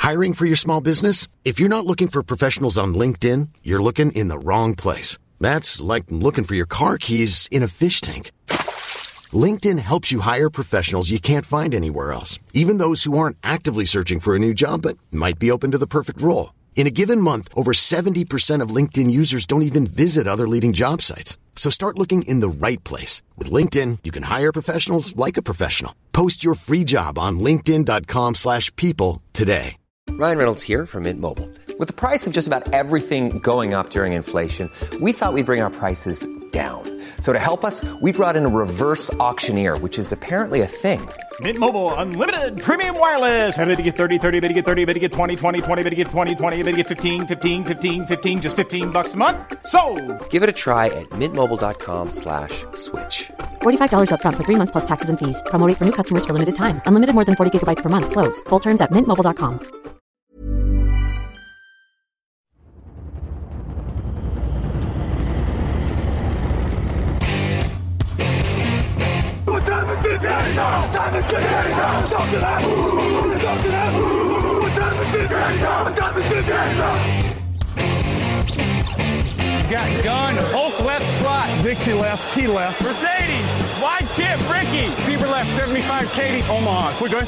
Hiring for your small business? If you're not looking for professionals on LinkedIn, you're looking in the wrong place. That's like looking for your car keys in a fish tank. LinkedIn helps you hire professionals you can't find anywhere else, even those who aren't actively searching for a new job but might be open to the perfect role. In a given month, over 70% of LinkedIn users don't even visit other leading job sites. So start looking in the right place. With LinkedIn, you can hire professionals like a professional. Post your free job on linkedin.com/people today. Ryan Reynolds here from Mint Mobile. With the price of just about everything going up during inflation, we thought we'd bring our prices down. So to help us, we brought in a reverse auctioneer, which is apparently a thing. Mint Mobile Unlimited Premium Wireless. How to get 30, 30, bit to get 30, bit to get 20, 20, 20, bit to get 20, 20, bit to get 15, 15, 15, 15, just $15 a month? Sold! Give it a try at mintmobile.com/switch. $45 up front for 3 months plus taxes and fees. Promo rate for new customers for limited time. Unlimited more than 40 gigabytes per month. Slows full terms at mintmobile.com. Got gun, Hulk left slot, Dixie left, T left, Mercedes, wide chip, Ricky, Bieber left, 75, Katie, Omaha. We're good.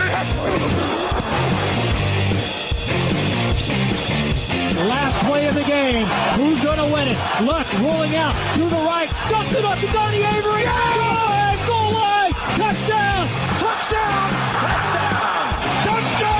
Last play of the game. Who's going to win it? Luck rolling out to the right. Dumps it up to Donnie Avery. Yeah! Goal line. Touchdown. Touchdown. Touchdown. Touchdown.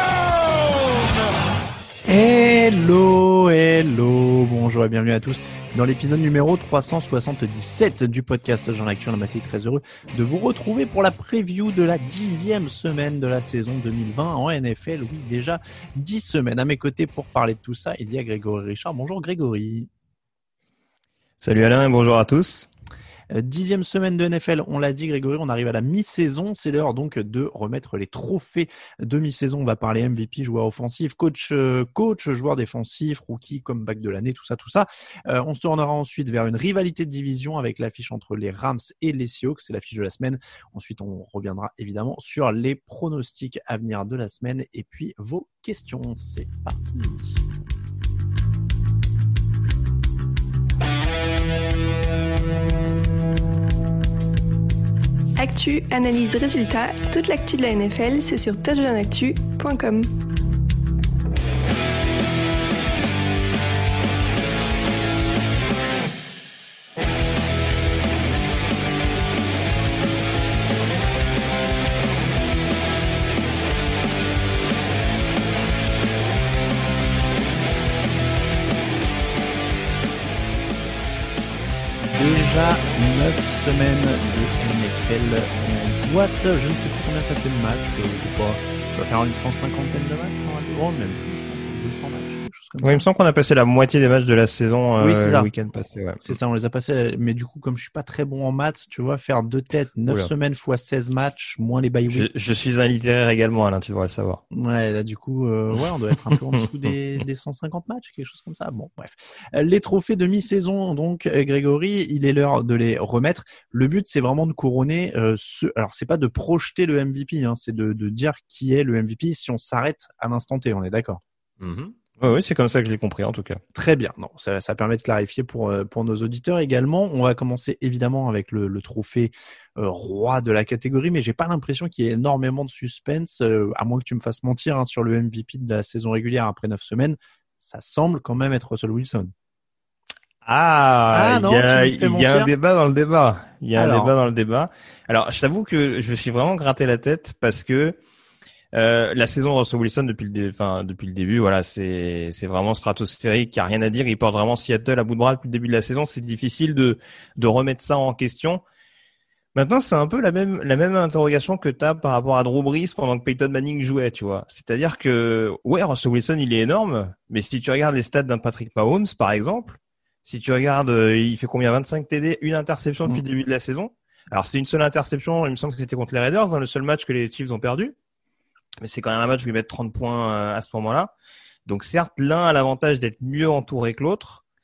Hello, bonjour et bienvenue à tous dans l'épisode numéro 377 du podcast Jean Actu. On a été très heureux de vous retrouver pour la preview de la 10e semaine de la saison 2020 en NFL. Oui, déjà 10 semaines. À mes côtés pour parler de tout ça, il y a Grégory Richard. Bonjour Grégory. Salut Alain et bonjour à tous. 10e semaine de NFL, on l'a dit Grégory, on arrive à la mi-saison, c'est l'heure donc de remettre les trophées de mi-saison. On va parler MVP, joueur offensif, coach, joueur défensif, rookie, comeback de l'année, tout ça. On se tournera ensuite vers une rivalité de division avec l'affiche entre les Rams et les Seahawks, c'est l'affiche de la semaine. Ensuite, on reviendra évidemment sur les pronostics à venir de la semaine et puis vos questions. C'est parti. Actu, analyse, résultat, toute l'actu de la NFL, c'est sur touchdownactu.com. Déjà 9 semaines de NFL en boîte. Je ne sais plus combien ça fait de matchs. Je sais pas. On va faire une 150aine de matchs normalement. Même plus, 200 matchs. Quelque chose comme ça. Oui, il me semble qu'on a passé la moitié des matchs de la saison le week-end passé. Ouais. C'est ça, on les a passés. Mais du coup, comme je suis pas très bon en maths, tu vois, faire deux têtes, 9 semaines fois 16 matchs, moins les bye week. Je suis un littéraire également, Alain, tu devrais le savoir. Ouais, là, du coup, on doit être un peu en dessous des 150 matchs, quelque chose comme ça. Bon, bref. Les trophées de mi-saison, donc, Grégory, il est l'heure de les remettre. Le but, c'est vraiment de couronner alors, c'est pas de projeter le MVP, hein, c'est de dire qui est le MVP si on s'arrête à l'instant T, on est d'accord? Mm-hmm. Oui, c'est comme ça que je l'ai compris en tout cas. Très bien. Non, ça permet de clarifier pour nos auditeurs également. On va commencer évidemment avec le trophée roi de la catégorie, mais j'ai pas l'impression qu'il y ait énormément de suspense, à moins que tu me fasses mentir, hein, sur le MVP de la saison régulière après 9 semaines. Ça semble quand même être Russell Wilson. Il y a un débat dans le débat. Alors, je t'avoue que je me suis vraiment gratté la tête parce que la saison de Russell Wilson depuis le début, voilà, c'est vraiment stratosphérique. Il y a rien à dire. Il porte vraiment Seattle à bout de bras depuis le début de la saison. C'est difficile de remettre ça en question. Maintenant, c'est un peu la même interrogation que t'as par rapport à Drew Brees pendant que Peyton Manning jouait, tu vois. C'est-à-dire que, ouais, Russell Wilson, il est énorme, mais si tu regardes les stats d'un Patrick Mahomes, par exemple, si tu regardes, il fait combien? 25 TD, une interception depuis le début de la saison. Alors, c'est une seule interception, il me semble que c'était contre les Raiders, dans le seul match que les Chiefs ont perdu. Mais c'est quand même un match où ils mettent 30 points à ce moment-là. Donc certes, l'un a l'avantage d'être mieux entouré que l'autre.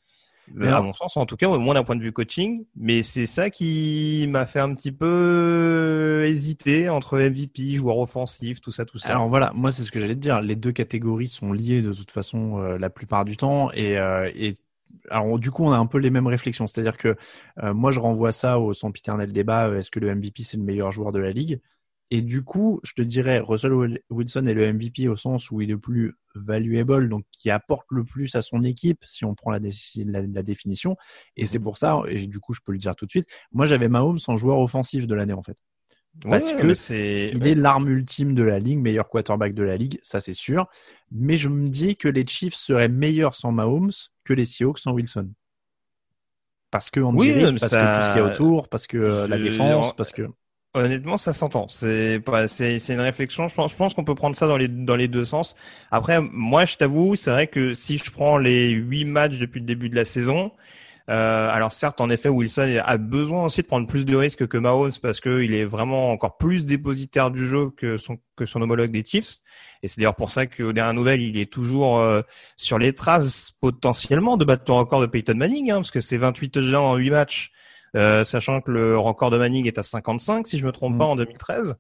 à mon sens, en tout cas, au moins d'un point de vue coaching. Mais c'est ça qui m'a fait un petit peu hésiter entre MVP, joueur offensif, tout ça. Alors voilà, moi c'est ce que j'allais te dire. Les deux catégories sont liées de toute façon la plupart du temps et alors du coup on a un peu les mêmes réflexions. C'est-à-dire que moi je renvoie ça au sempiternel débat. Est-ce que le MVP c'est le meilleur joueur de la ligue? Et du coup, je te dirais, Russell Wilson est le MVP au sens où il est le plus valuable, donc qui apporte le plus à son équipe, si on prend la définition. Et c'est pour ça, et du coup, je peux le dire tout de suite, moi j'avais Mahomes en joueur offensif de l'année en fait. Parce que il est l'arme ultime de la ligue, meilleur quarterback de la ligue, ça c'est sûr. Mais je me dis que les Chiefs seraient meilleurs sans Mahomes que les Seahawks sans Wilson. Parce que Andy Reid, parce que tout ce qu'il y a autour, parce que la défense, parce que... Honnêtement, ça s'entend. C'est une réflexion. Je pense qu'on peut prendre ça dans les deux sens. Après, moi, je t'avoue, c'est vrai que si je prends les 8 matchs depuis le début de la saison, alors certes, en effet, Wilson a besoin aussi de prendre plus de risques que Mahomes parce que il est vraiment encore plus dépositaire du jeu que son homologue des Chiefs. Et c'est d'ailleurs pour ça qu'aux dernières nouvelles, il est toujours sur les traces potentiellement de battre le record de Peyton Manning, parce que c'est 28 touchdowns en 8 matchs. Sachant que le record de Manning est à 55 si je me trompe pas en 2013.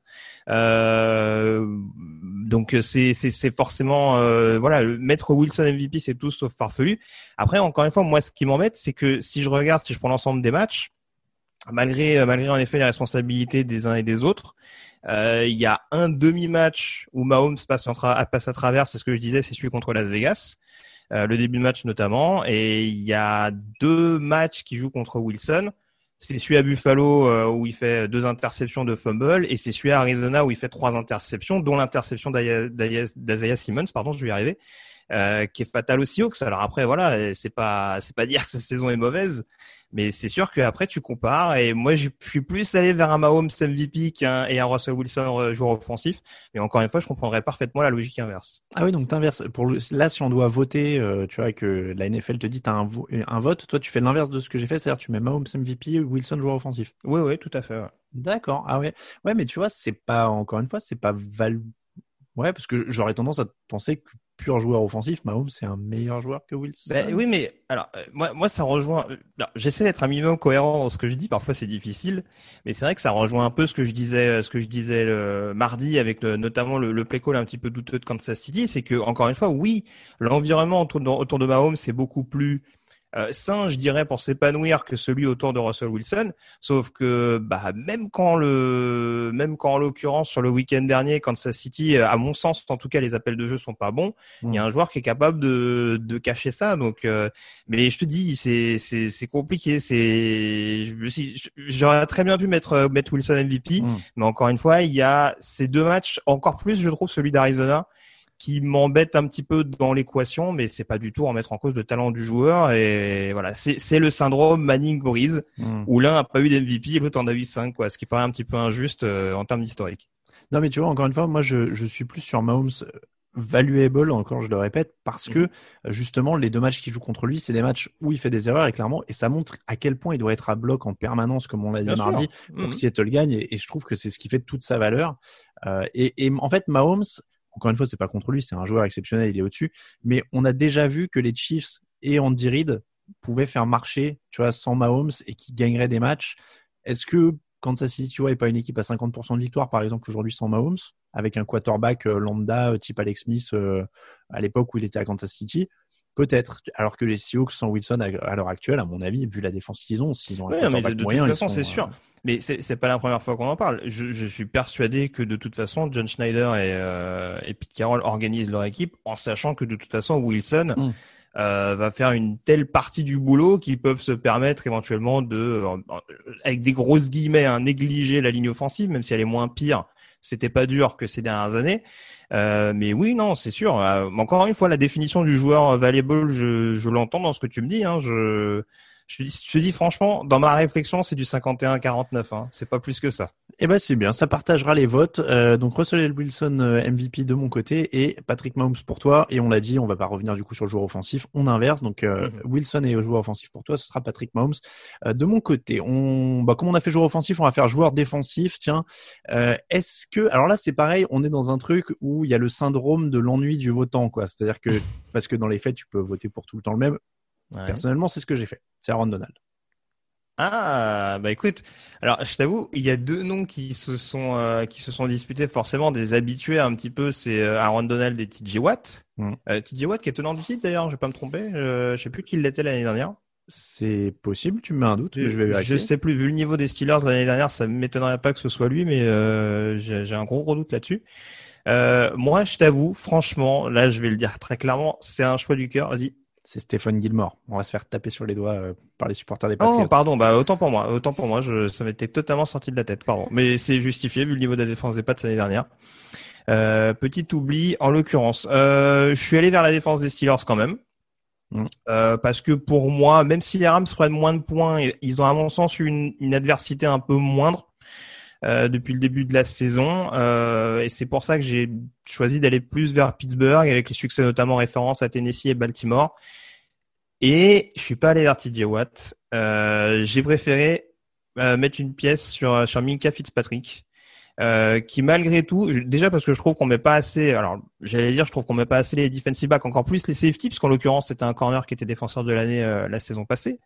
Donc c'est forcément voilà, mettre Wilson MVP c'est tout sauf farfelu. Après encore une fois moi ce qui m'embête c'est que si je prends l'ensemble des matchs malgré en effet les responsabilités des uns et des autres, il y a un demi-match où Mahomes passe à travers, c'est ce que je disais, c'est celui contre Las Vegas. Le début de match notamment, et il y a 2 matchs qu'il joue contre Wilson. C'est celui à Buffalo où il fait 2 interceptions de fumble et c'est celui à Arizona où il fait 3 interceptions, dont l'interception d'Isaiah Simmons, pardon, je vais y arriver, qui est fatale aux Seahawks. Alors après, voilà, c'est pas dire que sa saison est mauvaise, mais c'est sûr qu'après tu compares et moi je suis plus allé vers un Mahomes MVP et un Russell Wilson joueur offensif. Mais encore une fois, je comprendrais parfaitement la logique inverse. Ah oui, donc t'inverses. Là, si on doit voter, tu vois que la NFL te dit t'as un vote, toi tu fais l'inverse de ce que j'ai fait, c'est-à-dire tu mets Mahomes MVP, Wilson joueur offensif. Oui, tout à fait. Ouais. D'accord. Ah ouais, mais tu vois, c'est pas encore une fois, c'est pas Ouais, parce que j'aurais tendance à penser que pur joueur offensif, Mahomes c'est un meilleur joueur que Wilson. Oui, mais alors moi ça rejoint. J'essaie d'être un minimum cohérent dans ce que je dis. Parfois c'est difficile, mais c'est vrai que ça rejoint un peu ce que je disais le mardi avec notamment le play call un petit peu douteux de Kansas City. C'est que encore une fois, oui, l'environnement autour de Mahomes c'est beaucoup plus sain, je dirais, pour s'épanouir que celui autour de Russell Wilson. Sauf que, même quand en l'occurrence sur le week-end dernier, Kansas City, à mon sens, en tout cas, les appels de jeu sont pas bons. Il y a un joueur qui est capable de cacher ça. Donc, mais je te dis, c'est compliqué. J'aurais très bien pu mettre Wilson MVP, mais encore une fois, il y a ces 2 matchs, encore plus, je trouve, celui d'Arizona, qui m'embête un petit peu dans l'équation, mais c'est pas du tout remettre en cause le talent du joueur. Et voilà, c'est le syndrome Manning-Breeze, où l'un a pas eu d'MVP et l'autre en a eu 5, quoi, ce qui paraît un petit peu injuste en termes d'historique. Non, mais tu vois, encore une fois, moi, je suis plus sur Mahomes valuable, encore, je le répète, parce que justement, les 2 matchs qu'il joue contre lui, c'est des matchs où il fait des erreurs, et clairement, et ça montre à quel point il doit être à bloc en permanence, comme on l'a dit mardi, pour que Seattle gagne, et je trouve que c'est ce qui fait toute sa valeur. Et en fait, Mahomes, encore une fois, c'est pas contre lui, c'est un joueur exceptionnel, il est au-dessus. Mais on a déjà vu que les Chiefs et Andy Reid pouvaient faire marcher, tu vois, sans Mahomes et qui gagneraient des matchs. Est-ce que Kansas City, tu vois, est pas une équipe à 50% de victoire, par exemple, aujourd'hui sans Mahomes, avec un quarterback lambda type Alex Smith à l'époque où il était à Kansas City? Peut-être. Alors que les Seahawks sans Wilson à l'heure actuelle, à mon avis, vu la défense qu'ils ont, s'ils ont un quarterback de moyen, toute façon, c'est sûr. Mais c'est pas la première fois qu'on en parle. Je suis persuadé que de toute façon, John Schneider et Pete Carroll organisent leur équipe en sachant que de toute façon, Wilson va faire une telle partie du boulot qu'ils peuvent se permettre éventuellement avec des grosses guillemets, négliger la ligne offensive, même si elle est moins pire. C'était pas dur que ces dernières années. Mais oui, non, c'est sûr. Encore une fois, la définition du joueur valuable, je l'entends dans ce que tu me dis. Je te dis franchement, dans ma réflexion, c'est du 51-49. C'est pas plus que ça. Eh ben c'est bien, ça partagera les votes. Donc Russell Wilson MVP de mon côté et Patrick Mahomes pour toi. Et on l'a dit, on va pas revenir du coup sur le joueur offensif. On inverse. Donc Wilson est joueur offensif pour toi, ce sera Patrick Mahomes. De mon côté, comme on a fait joueur offensif, on va faire joueur défensif. Tiens, est-ce que alors là c'est pareil, on est dans un truc où il y a le syndrome de l'ennui du votant, quoi. C'est-à-dire que parce que dans les faits, tu peux voter pour tout le temps le même. Ouais. Personnellement, c'est ce que j'ai fait. C'est Aaron Donald. Ah, bah écoute, alors je t'avoue, il y a deux noms qui se sont disputés forcément des habitués un petit peu, c'est Aaron Donald et TJ Watt. TJ Watt qui est tenant du titre d'ailleurs, je vais pas me tromper, je sais plus qui l'était l'année dernière. C'est possible, tu me mets un doute, mais je vais vérifier. Je sais plus, vu le niveau des Steelers l'année dernière, ça m'étonnerait pas que ce soit lui, mais j'ai un gros doute là-dessus. Moi, je t'avoue, franchement, là, je vais le dire très clairement, c'est un choix du cœur. Vas-y. C'est Stephen Gilmore. On va se faire taper sur les doigts par les supporters des Patriots. Oh, pardon, bah autant pour moi, ça m'était totalement sorti de la tête, pardon. Mais c'est justifié vu le niveau de la défense des Pats l'année dernière. Petit oubli, en l'occurrence, je suis allé vers la défense des Steelers quand même. Parce que pour moi, même si les Rams prennent moins de points, ils ont à mon sens une adversité un peu moindre depuis le début de la saison, et c'est pour ça que j'ai choisi d'aller plus vers Pittsburgh avec les succès notamment référence à Tennessee et Baltimore. Et je suis pas allé vers TJ Watt. J'ai préféré mettre une pièce sur Minkah Fitzpatrick. Qui malgré tout, déjà parce que je trouve qu'on met pas assez, alors j'allais dire je trouve qu'on met pas assez les defensive backs, encore plus les safety, parce qu'en l'occurrence c'était un corner qui était défenseur de l'année la saison passée.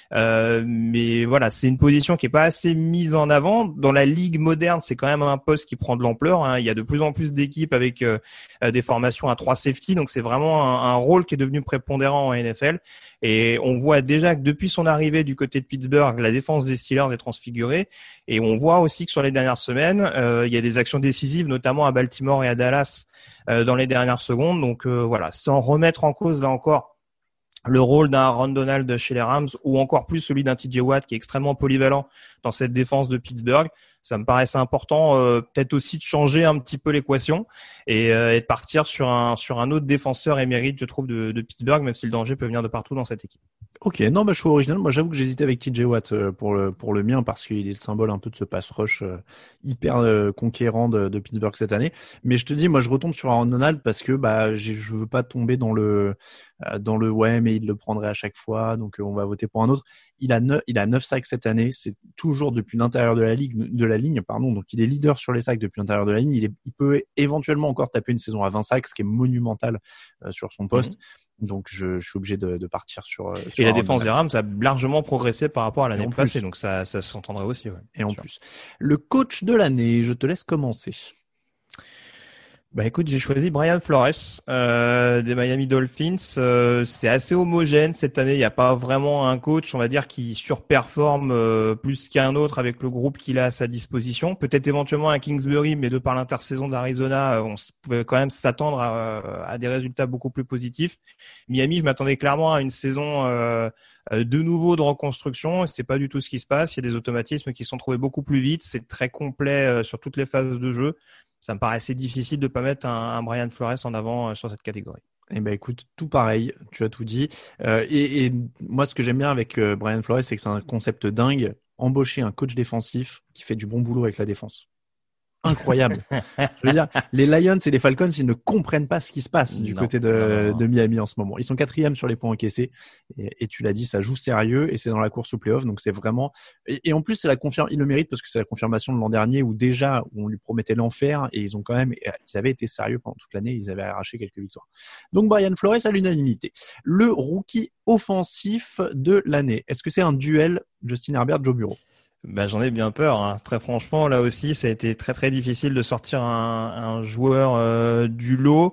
Mais voilà, c'est une position qui est pas assez mise en avant. Dans la ligue moderne, c'est quand même un poste qui prend de l'ampleur, hein. Il y a de plus en plus d'équipes avec des formations à 3 safety, donc c'est vraiment un rôle qui est devenu prépondérant en NFL. Et on voit déjà que depuis son arrivée du côté de Pittsburgh, la défense des Steelers est transfigurée. Et on voit aussi que sur les dernières semaines, il y a des actions décisives, notamment à Baltimore et à Dallas dans les dernières secondes. Donc voilà, sans remettre en cause là encore le rôle d'un Aaron Donald chez les Rams ou encore plus celui d'un TJ Watt qui est extrêmement polyvalent dans cette défense de Pittsburgh. Ça me paraissait important peut-être aussi de changer un petit peu l'équation et de partir sur un autre défenseur émérite, je trouve, de Pittsburgh, même si le danger peut venir de partout dans cette équipe. Ok, non, bah, je suis original. Moi, j'avoue que j'hésitais avec TJ Watt pour le mien parce qu'il est le symbole un peu de ce pass rush hyper conquérant de Pittsburgh cette année. Mais je te dis, moi, je retombe sur Aaron Donald parce que je veux pas tomber dans le ouais, mais il le prendrait à chaque fois, donc on va voter pour un autre. Il a 9 sacs cette année, c'est toujours depuis l'intérieur de la ligne, donc il est leader sur les sacs depuis l'intérieur de la ligne. Il peut éventuellement encore taper une saison à 20 sacs, ce qui est monumental sur son poste. Donc je suis obligé de partir sur et la défense des Rams a largement progressé par rapport à l'année passée, donc ça s'entendrait aussi. Ouais, et en plus, le coach de l'année, je te laisse commencer. Bah écoute, j'ai choisi Brian Flores des Miami Dolphins. C'est assez homogène cette année. Il n'y a pas vraiment un coach, on va dire, qui surperforme plus qu'un autre avec le groupe qu'il a à sa disposition. Peut-être éventuellement un Kingsbury, mais de par l'intersaison d'Arizona, on pouvait quand même s'attendre à des résultats beaucoup plus positifs. Miami, je m'attendais clairement à une saison de nouveau de reconstruction. C'est pas du tout ce qui se passe. Il y a des automatismes qui sont trouvés beaucoup plus vite. C'est très complet sur toutes les phases de jeu. Ça me paraissait difficile de pas mettre un Brian Flores en avant sur cette catégorie. Eh ben écoute, tout pareil, tu as tout dit. Et moi, ce que j'aime bien avec Brian Flores, c'est que c'est un concept dingue. Embaucher un coach défensif qui fait du bon boulot avec la défense. Incroyable. Je veux dire, les Lions et les Falcons, ils ne comprennent pas ce qui se passe du côté de Miami en ce moment. Ils sont 4e sur les points encaissés. Et tu l'as dit, ça joue sérieux et c'est dans la course au playoff. Donc c'est vraiment, et en plus, c'est il le mérite parce que c'est la confirmation de l'an dernier où déjà, on lui promettait l'enfer et ils avaient été sérieux pendant toute l'année. Ils avaient arraché quelques victoires. Donc Brian Flores à l'unanimité. Le rookie offensif de l'année. Est-ce que c'est un duel Justin Herbert, Joe Burrow? Ben, j'en ai bien peur, hein. Très franchement, là aussi, ça a été très très difficile de sortir un joueur du lot.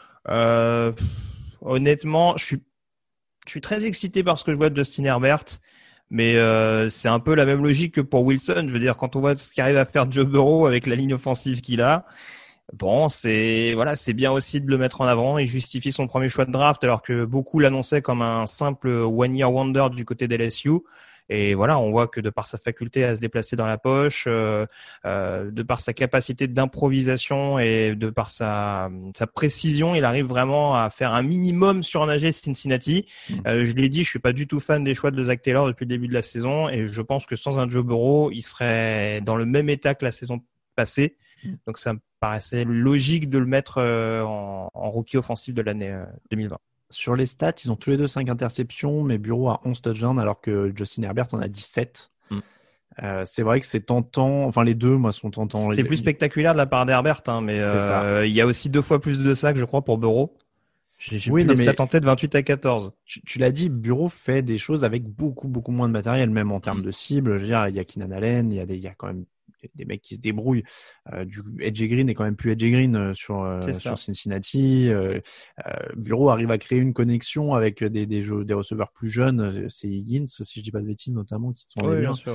Honnêtement, je suis très excité par ce que je vois de Justin Herbert, mais c'est un peu la même logique que pour Wilson. Je veux dire, quand on voit ce qu'arrive à faire Joe Burrow avec la ligne offensive qu'il a, bon, c'est bien aussi de le mettre en avant. Il justifie son premier choix de draft alors que beaucoup l'annonçaient comme un simple one-year wonder du côté des LSU. Et voilà, on voit que de par sa faculté à se déplacer dans la poche, de par sa capacité d'improvisation et de par sa précision, il arrive vraiment à faire un minimum surnager Cincinnati. Je l'ai dit, je suis pas du tout fan des choix de Zach Taylor depuis le début de la saison et je pense que sans un Joe Burrow, il serait dans le même état que la saison passée. Donc ça me paraissait logique de le mettre en rookie offensif de l'année 2020. Sur les stats, ils ont tous les deux 5 interceptions, mais Burrow a 11 touchdowns alors que Justin Herbert en a 17. C'est vrai que c'est tentant. Enfin, les deux, moi, sont tentants. C'est plus spectaculaire de la part d'Herbert, hein, mais il y a aussi 2 fois plus de sacs, je crois, pour Burrow. J'ai plus les stats en tête, 28-14. Tu l'as dit, Bureau fait des choses avec beaucoup moins de matériel, même en termes de cible. Je veux dire, il y a Keenan Allen, il y a quand même des mecs qui se débrouillent. AJ Green est quand même plus AJ Green sur Cincinnati. Bureau arrive à créer une connexion avec des receveurs plus jeunes. C'est Higgins, si je dis pas de bêtises, notamment, qui sont bien sûr.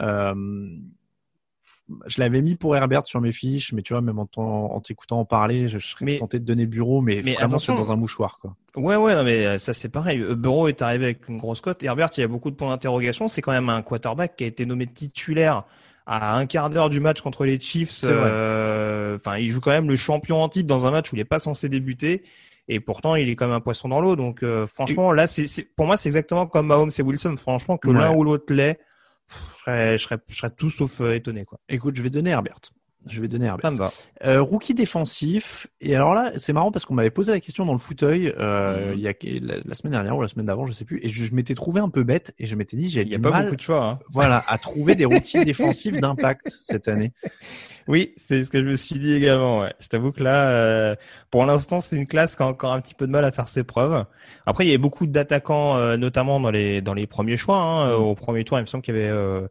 Je l'avais mis pour Herbert sur mes fiches, mais tu vois, même en t'écoutant en parler, je serais tenté de donner Bureau, mais vraiment c'est dans un mouchoir, quoi. Ouais, non, mais ça c'est pareil. Bureau est arrivé avec une grosse cote. Herbert, il y a beaucoup de points d'interrogation. C'est quand même un quarterback qui a été nommé titulaire à un quart d'heure du match contre les Chiefs. Il joue quand même le champion en titre dans un match où il est pas censé débuter. Et pourtant, il est comme un poisson dans l'eau. Donc, franchement, là, pour moi, c'est exactement comme Mahomes et Wilson. Franchement, que l'un ou l'autre l'est, je serais tout sauf étonné, quoi. Écoute, je vais donner Herbert. Ça me va. Rookie défensif. Et alors là, c'est marrant parce qu'on m'avait posé la question dans le fauteuil il y a la semaine dernière ou la semaine d'avant, je sais plus. Et je m'étais trouvé un peu bête et je m'étais dit, il y a pas beaucoup de choix, hein. Voilà, à trouver des rookies défensifs d'impact cette année. Oui, c'est ce que je me suis dit également. Ouais. Je t'avoue que là, pour l'instant, c'est une classe qui a encore un petit peu de mal à faire ses preuves. Après, il y avait beaucoup d'attaquants, notamment dans les premiers choix. Au premier tour, il me semble qu'il y avait,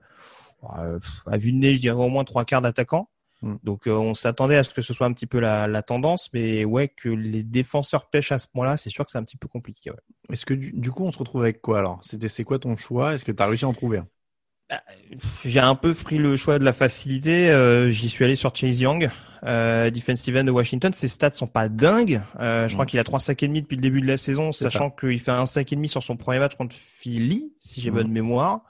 à vue de nez, je dirais au moins 3/4 d'attaquants. Donc on s'attendait à ce que ce soit un petit peu la tendance, mais ouais, que les défenseurs pêchent à ce point-là, c'est sûr que c'est un petit peu compliqué. Ouais. Est-ce que du coup on se retrouve avec quoi alors? C'est quoi ton choix? Est-ce que tu as réussi à en trouver un? J'ai un peu pris le choix de la facilité. J'y suis allé sur Chase Young, defensive end de Washington. Ses stats sont pas dingues. Je crois qu'il a 3 sacs et demi depuis le début de la saison, sachant qu'il fait un sac et demi sur son premier match contre Philly, si j'ai bonne mémoire.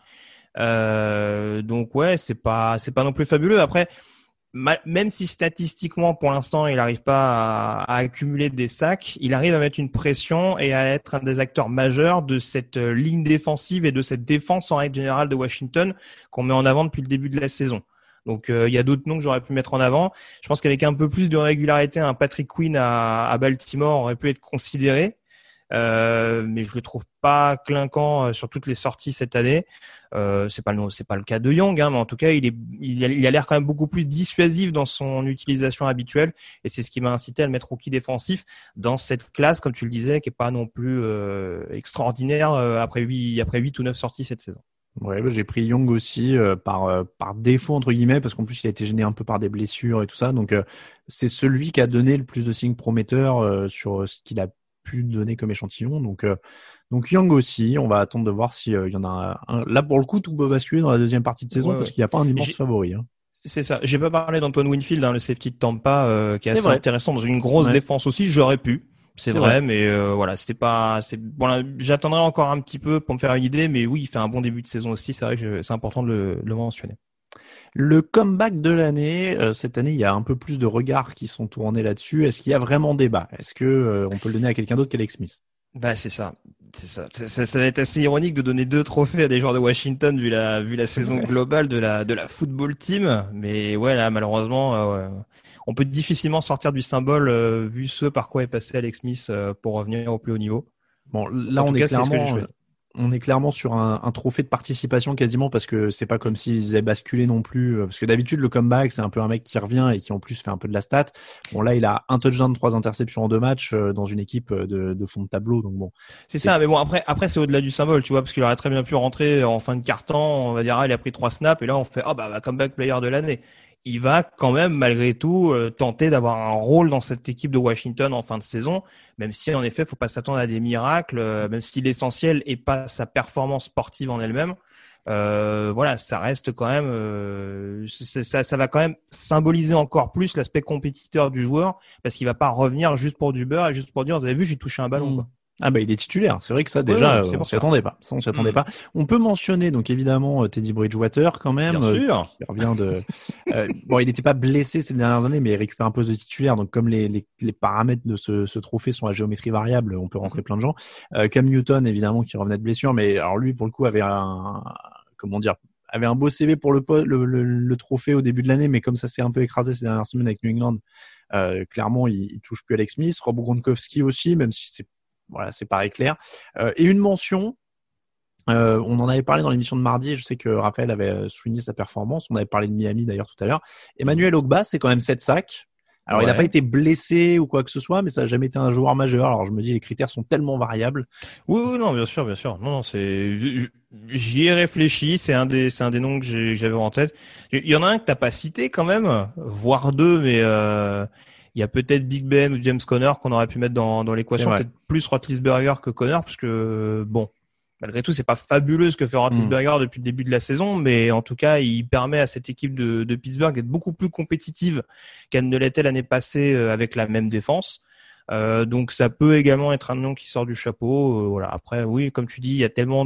Donc ouais, c'est pas non plus fabuleux. Après, même si statistiquement pour l'instant il n'arrive pas à accumuler des sacs, il arrive à mettre une pression et à être un des acteurs majeurs de cette ligne défensive et de cette défense en règle générale de Washington qu'on met en avant depuis le début de la saison. Donc il y a d'autres noms que j'aurais pu mettre en avant. Je pense qu'avec un peu plus de régularité, un Patrick Quinn à Baltimore aurait pu être considéré. Mais je le trouve pas clinquant sur toutes les sorties cette année. C'est pas le cas de Young, mais en tout cas il a l'air quand même beaucoup plus dissuasif dans son utilisation habituelle, et c'est ce qui m'a incité à le mettre rookie défensif dans cette classe, comme tu le disais, qui est pas non plus extraordinaire après 8 ou 9 sorties cette saison. Ouais, j'ai pris Young aussi par défaut entre guillemets, parce qu'en plus il a été gêné un peu par des blessures et tout ça, donc c'est celui qui a donné le plus de signes prometteurs sur ce qu'il a pu donner comme échantillon. Donc Young aussi, on va attendre de voir si il y en a un. Là pour le coup, tout peut basculer dans la deuxième partie de saison, parce qu'il n'y a pas un immense favori. C'est ça. J'ai pas parlé d'Antoine Winfield, le safety de Tampa, qui est assez intéressant dans une grosse défense aussi. J'aurais pu. C'est vrai, mais voilà, j'attendrai encore un petit peu pour me faire une idée, mais oui, il fait un bon début de saison aussi. C'est vrai que c'est important de le mentionner. Le comeback de l'année, cette année, il y a un peu plus de regards qui sont tournés là-dessus. Est-ce qu'il y a vraiment débat? Est-ce que on peut le donner à quelqu'un d'autre qu'Alex Smith? Bah c'est ça. Ça va être assez ironique de donner 2 trophées à des joueurs de Washington vu la saison globale de la football team, mais ouais, là malheureusement on peut difficilement sortir du symbole vu ce par quoi est passé Alex Smith pour revenir au plus haut niveau. Bon, là on est clairement sur un trophée de participation quasiment, parce que c'est pas comme s'ils avaient basculé non plus, parce que d'habitude le comeback c'est un peu un mec qui revient et qui en plus fait un peu de la stat. Bon là il a un touchdown, 3 interceptions en 2 matchs dans une équipe de fond de tableau, donc bon. C'est ça, mais bon après c'est au-delà du symbole, tu vois, parce qu'il aurait très bien pu rentrer en fin de quart-temps, on va dire il a pris 3 snaps et là on fait comeback player de l'année. Il va quand même malgré tout tenter d'avoir un rôle dans cette équipe de Washington en fin de saison, même si en effet faut pas s'attendre à des miracles, même si l'essentiel est pas sa performance sportive en elle-même. Voilà, ça reste quand même ça va quand même symboliser encore plus l'aspect compétiteur du joueur, parce qu'il va pas revenir juste pour du beurre et juste pour dire vous avez vu j'ai touché un ballon quoi. Ah bah il est titulaire, c'est vrai que ça déjà on s'y attendait pas. Ça on s'y attendait pas. On peut mentionner donc évidemment Teddy Bridgewater quand même. Bien sûr. Il revient de bon, il n'était pas blessé ces dernières années, mais il récupère un poste de titulaire, donc comme les paramètres de ce trophée sont à géométrie variable, on peut rentrer plein de gens. Cam Newton évidemment qui revenait de blessure, mais alors lui pour le coup avait un beau CV pour le trophée au début de l'année, mais comme ça s'est un peu écrasé ces dernières semaines avec New England, clairement il touche plus Alex Smith. Rob Gronkowski aussi, même si c'est pareil clair. Et une mention, on en avait parlé dans l'émission de mardi, je sais que Raphaël avait souligné sa performance, on avait parlé de Miami d'ailleurs tout à l'heure. Emmanuel Ogbah, c'est quand même 7 sacs. Alors, il n'a pas été blessé ou quoi que ce soit, mais ça n'a jamais été un joueur majeur. Alors, je me dis, les critères sont tellement variables. Oui, non, bien sûr. Non, j'y ai réfléchi. C'est un des noms que j'avais en tête. Il y en a un que t'as pas cité quand même, voire deux, mais il y a peut-être Big Ben ou James Conner qu'on aurait pu mettre dans l'équation. Peut-être plus Roethlisberger que Conner, parce que bon. Malgré tout, c'est pas fabuleux ce que fait Roethlisberger depuis le début de la saison, mais en tout cas, il permet à cette équipe de Pittsburgh d'être beaucoup plus compétitive qu'elle ne l'était l'année passée avec la même défense. Donc ça peut également être un nom qui sort du chapeau. Voilà. Après, oui, comme tu dis, il y a tellement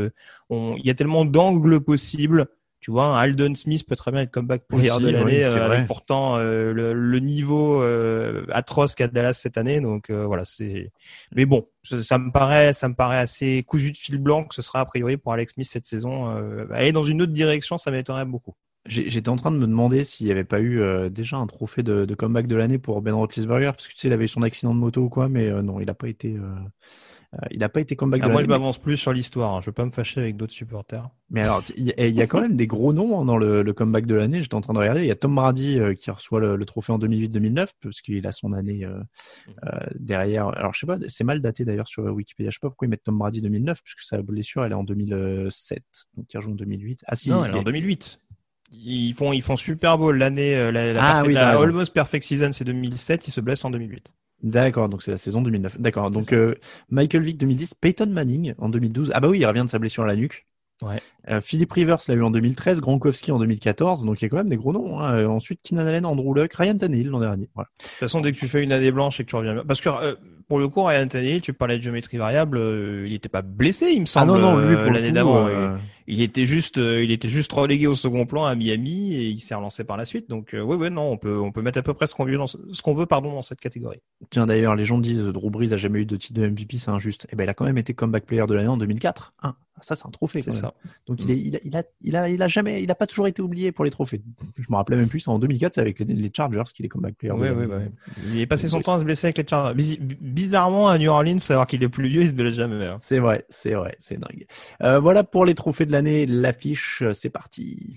d'angles possibles. Tu vois, un Aldon Smith peut très bien être comeback player de l'année, avec pourtant le niveau atroce qu'a Dallas cette année. Donc voilà, Mais bon, ça me paraît assez cousu de fil blanc que ce sera a priori pour Alex Smith cette saison. Aller dans une autre direction, ça m'étonnerait beaucoup. J'étais en train de me demander s'il n'y avait pas eu déjà un trophée de comeback de l'année pour Ben Roethlisberger, parce que tu sais, il avait eu son accident de moto ou quoi, mais non, il n'a pas été. Il n'a pas été comeback de l'année. Moi, je m'avance plus sur l'histoire. Je veux pas me fâcher avec d'autres supporters. Mais alors, il y a quand même des gros noms dans le comeback de l'année. J'étais en train de regarder. Il y a Tom Brady qui reçoit le trophée en 2008-2009 parce qu'il a son année derrière. Alors, je sais pas, c'est mal daté d'ailleurs sur Wikipédia. Je sais pas pourquoi ils mettent Tom Brady 2009 puisque sa blessure elle est en 2007. Donc, il rejoue en 2008. Ah si. Non, elle est en 2008. Ils font Super Bowl l'année. La Almost Perfect Season, c'est 2007. Ils se blessent en 2008. D'accord, donc c'est la saison 2009. D'accord, donc Michael Vick 2010, Peyton Manning en 2012. Ah bah oui, il revient de sa blessure à la nuque. Ouais. Philip Rivers l'a eu en 2013, Gronkowski en 2014, donc il y a quand même des gros noms. Hein. Ensuite, Keenan Allen, Andrew Luck, Ryan Tannehill l'an dernier. Voilà. De toute façon, dès que tu fais une année blanche et que tu reviens, parce que pour le coup, Ryan Tannehill, tu parlais de géométrie variable, il était pas blessé, il me semble. Ah non, lui pour l'année d'avant. Il était juste relégué au second plan à Miami et il s'est relancé par la suite. Donc non, on peut mettre à peu près ce qu'on veut dans cette catégorie. Tiens d'ailleurs, les gens disent Drew Brees a jamais eu de titre de MVP, c'est injuste. Eh ben il a quand même été comeback player de l'année en 2004. Hein, ça c'est un trophée. C'est ça. Donc il a pas toujours été oublié pour les trophées. Je me rappelais même plus. En 2004, c'est avec les Chargers qu'il est comeback player. Oui. Il est passé son temps à se blesser avec les Chargers. Bizarrement à New Orleans, savoir qu'il est plus vieux, il se blesse jamais. Hein. C'est vrai, c'est dingue. Voilà pour les trophées de l'année. L'affiche, c'est parti.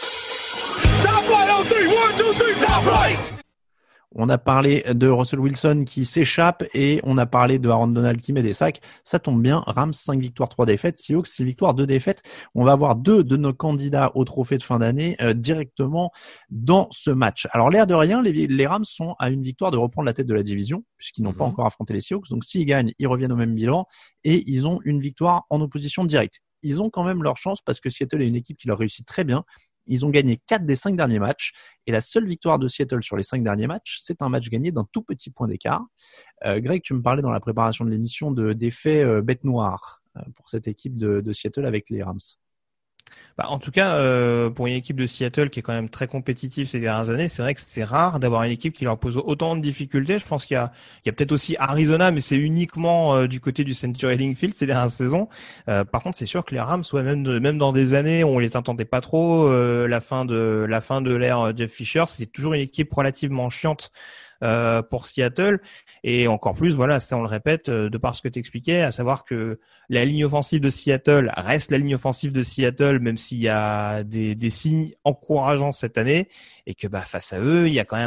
Top right on 3, 1, 2, 3, top right. On a parlé de Russell Wilson qui s'échappe et on a parlé de Aaron Donald qui met des sacs. Ça tombe bien. Rams 5 victoires, 3 défaites. Seahawks 6 victoires, 2 défaites. On va avoir 2 de nos candidats au trophée de fin d'année directement dans ce match. Alors l'air de rien, les Rams sont à une victoire de reprendre la tête de la division puisqu'ils n'ont pas encore affronté les Seahawks. Donc s'ils gagnent, ils reviennent au même bilan et ils ont une victoire en opposition directe. Ils ont quand même leur chance parce que Seattle est une équipe qui leur réussit très bien. Ils ont gagné 4 des 5 derniers matchs et la seule victoire de Seattle sur les 5 derniers matchs, c'est un match gagné d'un tout petit point d'écart. Greg, tu me parlais dans la préparation de l'émission d'effet bête noire pour cette équipe de Seattle avec les Rams. En tout cas, pour une équipe de Seattle qui est quand même très compétitive ces dernières années, c'est vrai que c'est rare d'avoir une équipe qui leur pose autant de difficultés. Je pense qu'il y a peut-être aussi Arizona, mais c'est uniquement du côté du Century Link Field ces dernières saisons. Par contre, c'est sûr que les Rams, même dans des années où on les entendait pas trop, la fin de l'ère Jeff Fisher, c'est toujours une équipe relativement chiante. Pour Seattle et encore plus ça on le répète de par ce que t'expliquais, à savoir que la ligne offensive de Seattle reste la ligne offensive de Seattle même s'il y a des signes encourageants cette année et que face à eux il y a quand même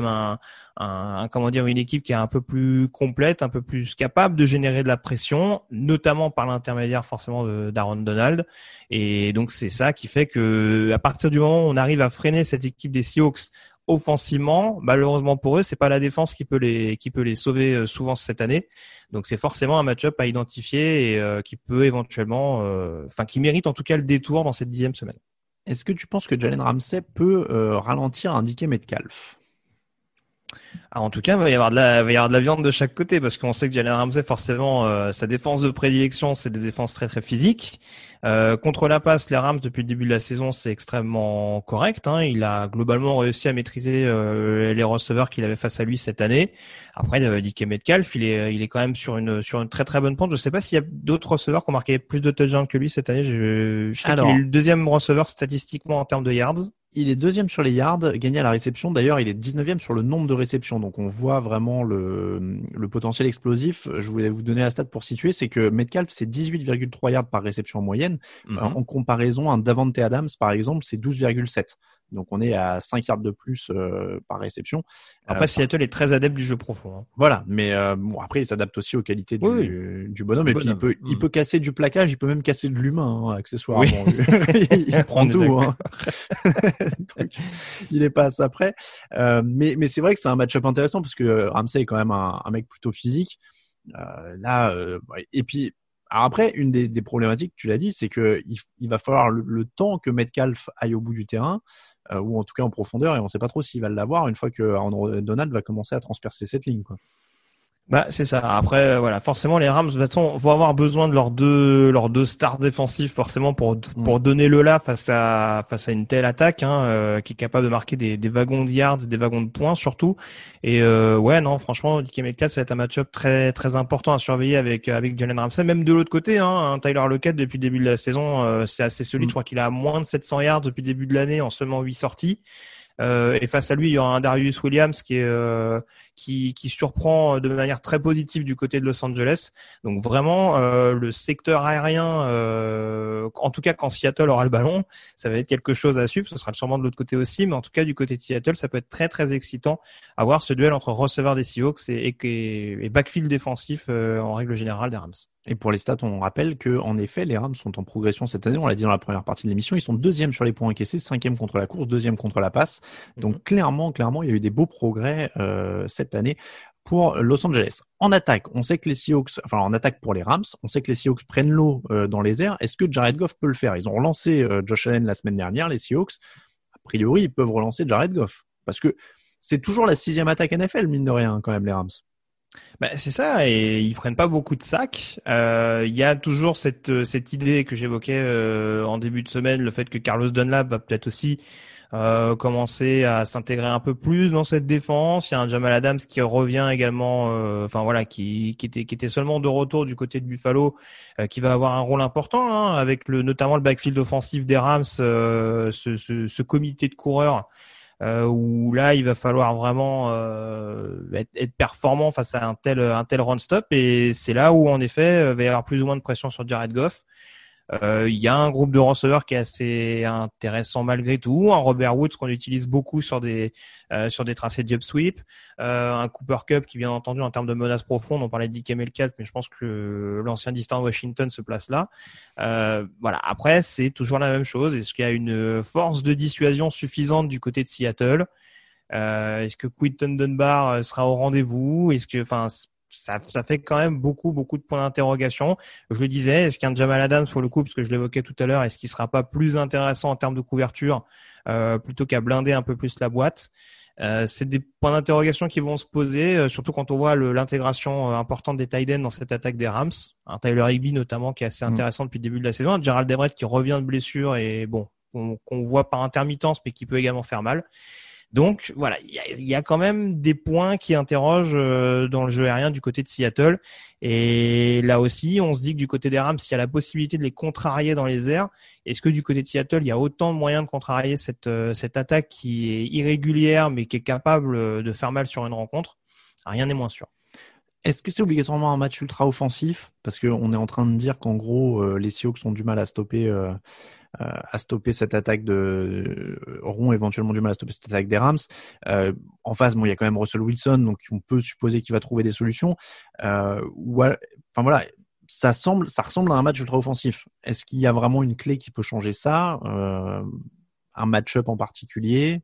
une équipe qui est un peu plus complète, un peu plus capable de générer de la pression, notamment par l'intermédiaire forcément d'Aaron Donald et donc c'est ça qui fait que à partir du moment où on arrive à freiner cette équipe des Seahawks offensivement, malheureusement pour eux, c'est pas la défense qui peut les sauver souvent cette année. Donc c'est forcément un match-up à identifier et qui peut éventuellement, qui mérite en tout cas le détour dans cette 10e semaine. Est-ce que tu penses que Jalen Ramsey peut ralentir un DK Metcalf? En tout cas, il va y avoir de la viande de chaque côté parce qu'on sait que Jalen Ramsey, forcément, sa défense de prédilection, c'est des défenses très très physiques. Contre la passe, les Rams depuis le début de la saison, c'est extrêmement correct. Hein. Il a globalement réussi à maîtriser les receveurs qu'il avait face à lui cette année. Après, DK Metcalf, il est quand même sur une très très bonne pente. Je sais pas s'il y a d'autres receveurs qui ont marqué plus de touchdowns que lui cette année. Je sais qu'il est le deuxième receveur statistiquement en termes de yards. Il est deuxième sur les yards, gagné à la réception. D'ailleurs, il est 19e sur le nombre de réceptions. Donc, on voit vraiment le potentiel explosif. Je voulais vous donner la stat pour situer. C'est que Metcalf, c'est 18,3 yards par réception en moyenne. En comparaison, un Davante Adams, par exemple, c'est 12,7. Donc on est à 5 yards de plus par réception. Après, Seattle est très adepte du jeu profond. Voilà, mais bon, après il s'adapte aussi aux qualités du bonhomme. Et puis il peut casser du plaquage, il peut même casser de l'humain, accessoirement. Il prend tout. Donc, il est pas à ça près. Mais c'est vrai que c'est un match-up intéressant parce que Ramsey est quand même un mec plutôt physique. Et puis alors après, une des problématiques, tu l'as dit, c'est que il va falloir le temps que Metcalf aille au bout du terrain, ou en tout cas en profondeur, et on sait pas trop s'il va l'avoir une fois que Aaron Donald va commencer à transpercer cette ligne, quoi. Bah c'est ça. Après voilà, forcément les Rams de toute façon vont avoir besoin de leurs deux stars défensifs forcément pour donner le là face à une telle attaque qui est capable de marquer des wagons de yards, des wagons de points surtout. Et non franchement DK Metcalf ça va être un match-up très très important à surveiller avec Jalen Ramsey. Même de l'autre côté Tyler Lockett depuis le début de la saison c'est assez solide. Je crois qu'il a moins de 700 yards depuis le début de l'année en seulement 8 sorties. Et face à lui, il y aura un Darius Williams qui surprend de manière très positive du côté de Los Angeles. Donc vraiment, le secteur aérien, en tout cas quand Seattle aura le ballon, ça va être quelque chose à suivre. Ce sera sûrement de l'autre côté aussi, mais en tout cas du côté de Seattle, ça peut être très très excitant à voir ce duel entre receveur des Seahawks et backfield défensif en règle générale des Rams. Et pour les stats, on rappelle que en effet, les Rams sont en progression cette année. On l'a dit dans la première partie de l'émission, ils sont 2e sur les points encaissés, 5e contre la course, 2e contre la passe. Donc clairement, il y a eu des beaux progrès cette année pour Los Angeles. En attaque, on sait que les Seahawks, en attaque pour les Rams, on sait que les Seahawks prennent l'eau dans les airs. Est-ce que Jared Goff peut le faire? Ils ont relancé Josh Allen la semaine dernière, les Seahawks. A priori, ils peuvent relancer Jared Goff parce que c'est toujours la 6e attaque NFL, mine de rien, quand même, les Rams. C'est ça, et ils prennent pas beaucoup de sacs. Il y a toujours cette idée que j'évoquais en début de semaine, le fait que Carlos Dunlap va peut-être aussi commencer à s'intégrer un peu plus dans cette défense. Il y a un Jamal Adams qui revient également, qui était seulement de retour du côté de Buffalo, qui va avoir un rôle important avec notamment le backfield offensif des Rams, ce comité de coureurs. Où là il va falloir vraiment être performant face à un tel run stop, et c'est là où en effet il va y avoir plus ou moins de pression sur Jared Goff. Il y a un groupe de receveurs qui est assez intéressant malgré tout, un Robert Woods qu'on utilise beaucoup sur des tracés de jet sweep, un Cooper Kupp qui bien entendu en termes de menace profonde, on parlait de DK Metcalf, mais je pense que l'ancien distant Washington se place là. Après c'est toujours la même chose. Est-ce qu'il y a une force de dissuasion suffisante du côté de Seattle? Est-ce que Quinton Dunbar sera au rendez-vous? Ça fait quand même beaucoup de points d'interrogation. Je le disais, est-ce qu'un Jamal Adams pour le coup, parce que je l'évoquais tout à l'heure, est-ce qu'il sera pas plus intéressant en termes de couverture plutôt qu'à blinder un peu plus la boîte? C'est des points d'interrogation qui vont se poser, surtout quand on voit l'intégration importante des tight ends dans cette attaque des Rams. Un Tyler Higbee notamment qui est assez intéressant depuis le début de la saison, un Gerald Everett qui revient de blessure et qu'on voit par intermittence mais qui peut également faire mal. Donc voilà, il y a quand même des points qui interrogent dans le jeu aérien du côté de Seattle. Et là aussi, on se dit que du côté des Rams, s'il y a la possibilité de les contrarier dans les airs, est-ce que du côté de Seattle, il y a autant de moyens de contrarier cette attaque qui est irrégulière mais qui est capable de faire mal sur une rencontre? Rien n'est moins sûr. Est-ce que c'est obligatoirement un match ultra offensif? Parce qu'on est en train de dire qu'en gros, les Seahawks ont du mal à stopper cette attaque auront éventuellement du mal à stopper cette attaque des Rams. En face, il y a quand même Russell Wilson, donc on peut supposer qu'il va trouver des solutions. Ça ressemble à un match ultra offensif. Est-ce qu'il y a vraiment une clé qui peut changer ça? Un match-up en particulier?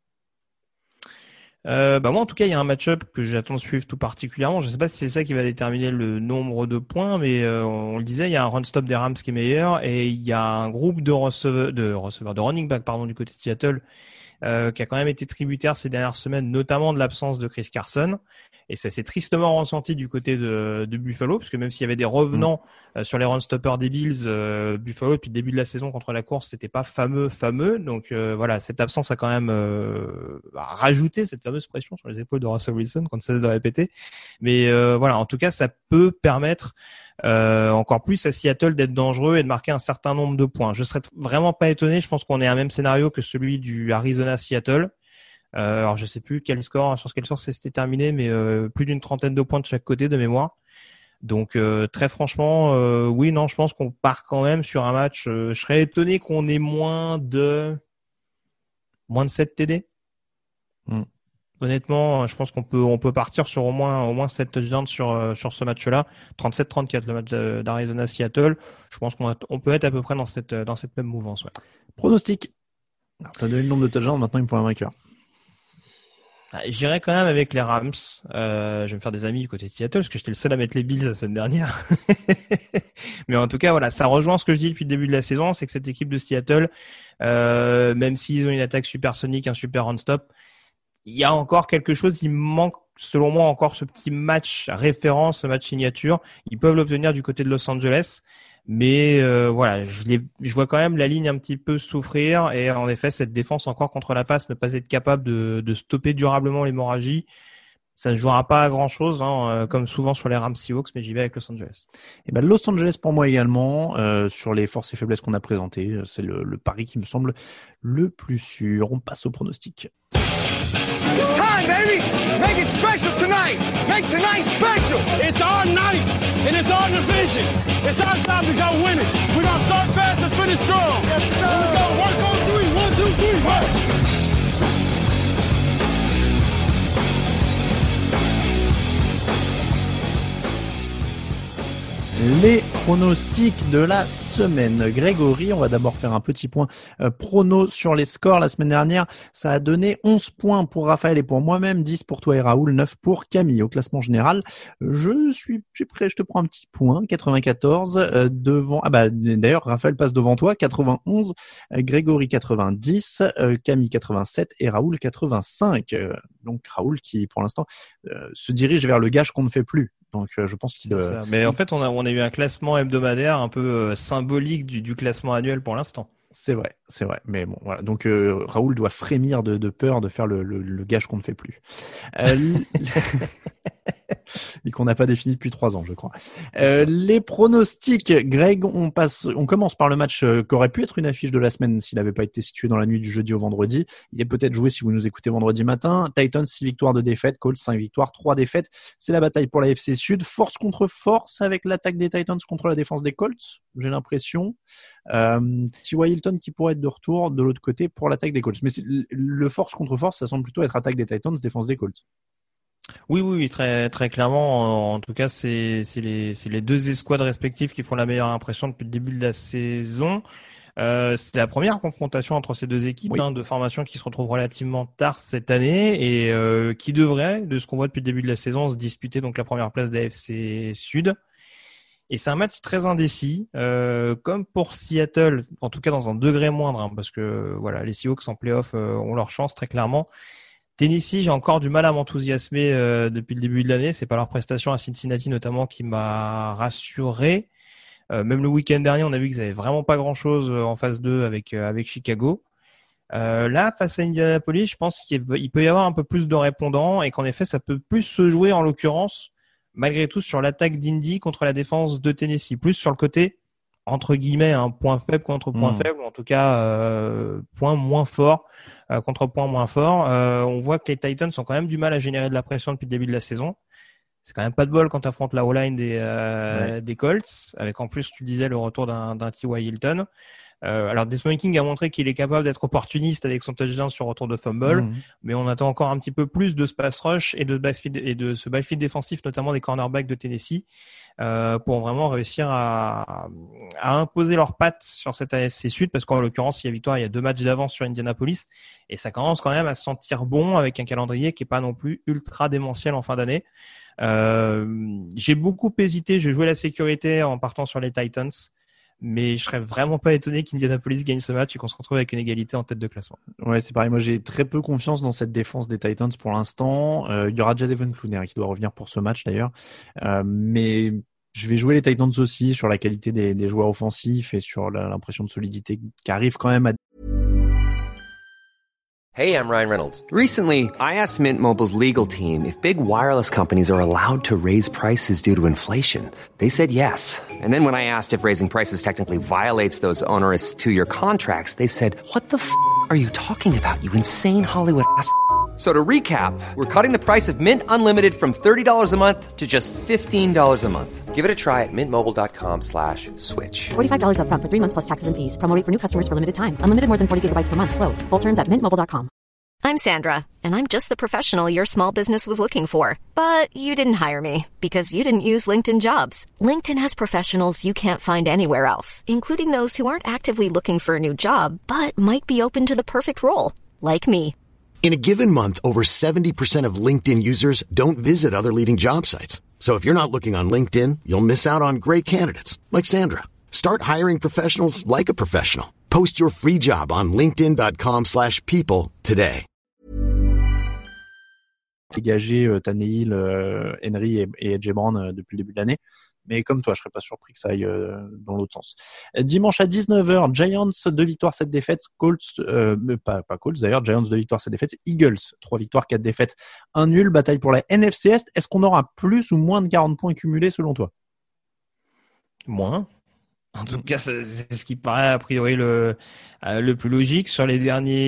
Moi en tout cas il y a un match-up que j'attends de suivre tout particulièrement. Je sais pas si c'est ça qui va déterminer le nombre de points, mais on le disait, il y a un run stop des Rams qui est meilleur et il y a un groupe de running back du côté de Seattle qui a quand même été tributaire ces dernières semaines, notamment de l'absence de Chris Carson. Et ça s'est tristement ressenti du côté de Buffalo, parce que même s'il y avait des revenants sur les run-stoppers des Bills, Buffalo, depuis le début de la saison contre la course, c'était pas fameux. Donc cette absence a quand même rajouté cette fameuse pression sur les épaules de Russell Wilson, qu'on ne cesse de répéter. Mais en tout cas, ça peut permettre encore plus à Seattle d'être dangereux et de marquer un certain nombre de points. Je serais vraiment pas étonné, je pense qu'on est à un même scénario que celui du Arizona-Seattle. Alors je sais plus sur quel score c'était terminé, mais plus d'une trentaine de points de chaque côté de mémoire. Donc très franchement, je pense qu'on part quand même sur un match. Je serais étonné qu'on ait moins de moins de 7 TD. Honnêtement, je pense qu'on peut partir sur au moins 7 touchdowns sur ce match-là. 37-34, le match d'Arizona-Seattle. Je pense qu'on peut être à peu près dans cette même mouvance. Ouais. Pronostic. Alors, t'as donné le nombre de touchdowns, maintenant il me faut un vainqueur. J'irai quand même avec les Rams. Je vais me faire des amis du côté de Seattle parce que j'étais le seul à mettre les Bills la semaine dernière. Mais en tout cas, voilà, ça rejoint ce que je dis depuis le début de la saison, c'est que cette équipe de Seattle, même s'ils ont une attaque supersonique, un super run-stop, il y a encore quelque chose, il manque selon moi encore ce petit match référence, ce match signature. Ils peuvent l'obtenir du côté de Los Angeles. Mais voilà, je vois quand même la ligne un petit peu souffrir et en effet cette défense encore contre la passe, ne pas être capable de stopper durablement l'hémorragie, ça ne jouera pas à grand chose, comme souvent sur les Rams Seahawks, mais j'y vais avec Los Angeles. Et ben Los Angeles pour moi également, sur les forces et faiblesses qu'on a présentées, c'est le pari qui me semble le plus sûr. On passe au pronostic. It's time, baby! Make it special tonight! Make tonight special! It's our night, and it's our division. It's our time to go win it. We're gonna start fast and finish strong. Yes, sir. Here we go. Work on 3. 1, 2, 3. Work! Les pronostics de la semaine. Grégory, on va d'abord faire un petit point prono sur les scores. La semaine dernière, ça a donné 11 points pour Raphaël et pour moi-même, 10 pour toi et Raoul, 9 pour Camille. Au classement général, je suis prêt, je te prends un petit point, 94 devant. Ah bah d'ailleurs, Raphaël passe devant toi, 91, Grégory 90, Camille 87 et Raoul 85. Donc Raoul qui pour l'instant se dirige vers le gage qu'on ne fait plus. Donc je pense qu'il. Mais en fait, on a eu un classement hebdomadaire un peu symbolique du classement annuel pour l'instant. C'est vrai. Mais bon, voilà. Donc Raoul doit frémir de peur de faire le gage qu'on ne fait plus. Et qu'on n'a pas défini depuis 3 ans, je crois. Les pronostics, Greg, on commence par le match qu'aurait pu être une affiche de la semaine s'il n'avait pas été situé dans la nuit du jeudi au vendredi. Il est peut-être joué si vous nous écoutez vendredi matin. Titans, 6 victoires, 2 défaites. Colts, 5 victoires, 3 défaites. C'est la bataille pour la FC Sud. Force contre force avec l'attaque des Titans contre la défense des Colts, j'ai l'impression. T.Y. Hilton qui pourrait être de retour de l'autre côté pour l'attaque des Colts. Mais le force contre force, ça semble plutôt être attaque des Titans, défense des Colts. Oui, très très clairement. En tout cas, c'est les deux escouades respectives qui font la meilleure impression depuis le début de la saison. C'est la première confrontation entre ces deux équipes, de formation qui se retrouvent relativement tard cette année et qui devrait, de ce qu'on voit depuis le début de la saison, se disputer donc la première place d'AFC Sud. Et c'est un match très indécis, comme pour Seattle, en tout cas dans un degré moindre, parce que voilà, les Seahawks en play-off ont leur chance très clairement. Tennessee, j'ai encore du mal à m'enthousiasmer depuis le début de l'année. C'est pas leur prestation à Cincinnati notamment qui m'a rassuré. Même le week-end dernier, on a vu qu'ils avaient vraiment pas grand-chose en phase 2 avec Chicago. Là, face à Indianapolis, je pense qu'il peut y avoir un peu plus de répondants et qu'en effet, ça peut plus se jouer en l'occurrence, malgré tout, sur l'attaque d'Indy contre la défense de Tennessee. Plus sur le côté, entre guillemets, un point faible contre point faible, ou en tout cas, point moins fort contre point moins fort. On voit que les Titans ont quand même du mal à générer de la pression depuis le début de la saison. C'est quand même pas de bol quand tu affrontes la O-line des Colts, avec en plus, tu disais, le retour d'un T.Y. Hilton. Alors Desmond King a montré qu'il est capable d'être opportuniste avec son touchdown sur retour de fumble, mais on attend encore un petit peu plus de ce pass rush et de ce backfield défensif, notamment des cornerbacks de Tennessee, pour vraiment réussir à imposer leurs pattes sur cette AFC Sud, parce qu'en l'occurrence, il y a victoire, il y a 2 matchs d'avance sur Indianapolis, et ça commence quand même à se sentir bon avec un calendrier qui est pas non plus ultra démentiel en fin d'année. J'ai beaucoup hésité, je vais jouer la sécurité en partant sur les Titans, mais je serais vraiment pas étonné qu'Indianapolis gagne ce match et qu'on se retrouve avec une égalité en tête de classement. Ouais, c'est pareil. Moi, j'ai très peu confiance dans cette défense des Titans pour l'instant. Il y aura Jadavion Clowney qui doit revenir pour ce match d'ailleurs. Mais je vais jouer les Titans aussi sur la qualité des joueurs offensifs et sur l'impression de solidité qui arrive quand même à... Hey, I'm Ryan Reynolds. Recently, I asked Mint Mobile's legal team if big wireless companies are allowed to raise prices due to inflation. They said yes. And then when I asked if raising prices technically violates those onerous 2-year contracts, they said, "What the f*** are you talking about, you insane Hollywood ass f- So to recap, we're cutting the price of Mint Unlimited from $30 a month to just $15 a month. Give it a try at mintmobile.com/switch. $45 up front for 3 months plus taxes and fees. Promo rate for new customers for limited time. Unlimited more than 40 gigabytes per month. Slows full terms at mintmobile.com. I'm Sandra, and I'm just the professional your small business was looking for. But you didn't hire me because you didn't use LinkedIn Jobs. LinkedIn has professionals you can't find anywhere else, including those who aren't actively looking for a new job, but might be open to the perfect role, like me. In a given month, over 70% of LinkedIn users don't visit other leading job sites. So if you're not looking on LinkedIn, you'll miss out on great candidates like Sandra. Start hiring professionals like a professional. Post your free job on linkedin.com/people today. Dégager Tannehill, Henry et AJ Brown depuis le début de l'année. Mais comme toi, je serais pas surpris que ça aille dans l'autre sens. Dimanche à 19h, Giants 2 victoires 7 défaites, Colts pas Colts d'ailleurs, Giants 2 victoires 7 défaites, Eagles 3 victoires 4 défaites, 1 nul, bataille pour la NFC Est. Est-ce qu'on aura plus ou moins de 40 points cumulés selon toi? Moins. En tout cas, c'est ce qui paraît a priori le plus logique sur les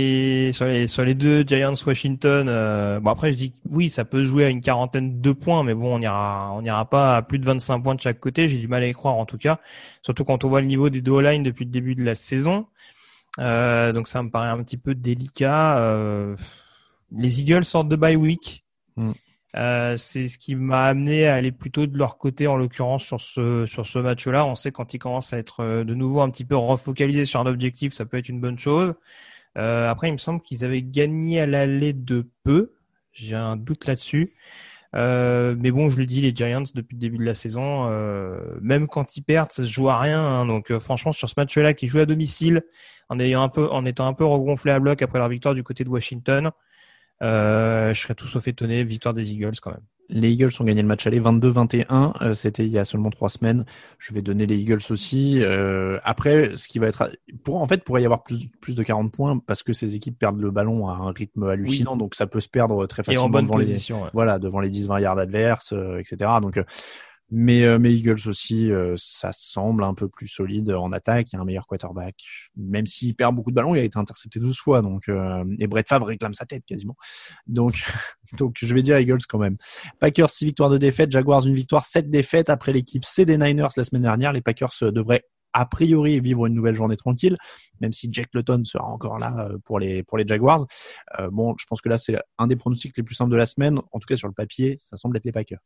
deux Giants Washington. Bon après, je dis que oui, ça peut jouer à une quarantaine de points, mais bon, on ira pas à plus de 25 points de chaque côté. J'ai du mal à y croire en tout cas, surtout quand on voit le niveau des deux O-line depuis le début de la saison. Donc ça me paraît un petit peu délicat. Les Eagles sortent de bye week. C'est ce qui m'a amené à aller plutôt de leur côté, en l'occurrence sur ce match-là. On sait quand ils commencent à être de nouveau un petit peu refocalisés sur un objectif, ça peut être une bonne chose. Après, il me semble qu'ils avaient gagné à l'aller de peu. J'ai un doute là-dessus. Mais bon, je le dis, les Giants depuis le début de la saison, même quand ils perdent, ça se joue à rien. Hein. Donc franchement, sur ce match-là, qui joue à domicile, en étant un peu regonflé à bloc après leur victoire du côté de Washington. Je serais tout sauf étonné, victoire des Eagles quand même. Les Eagles ont gagné le match aller 22-21, c'était il y a seulement 3 semaines. Je vais donner les Eagles aussi. Après, ce qui va être pourrait y avoir plus de 40 points parce que ces équipes perdent le ballon à un rythme hallucinant, oui. Donc ça peut se perdre très facilement. Et en bonne position, devant les 10-20 yards adverses, etc. Donc mais Eagles aussi, ça semble un peu plus solide en attaque. Il y a un meilleur quarterback, même s'il perd beaucoup de ballons, il a été intercepté 12 fois. Donc et Brett Favre réclame sa tête quasiment. Donc je vais dire Eagles quand même. Packers 6 victoires 2 défaites, Jaguars 1 victoire 7 défaites. Après l'équipe C des Niners la semaine dernière, les Packers devraient a priori vivre une nouvelle journée tranquille, même si Jack Luton sera encore là pour les Jaguars. Bon, je pense que là c'est un des pronostics les plus simples de la semaine. En tout cas sur le papier, ça semble être les Packers.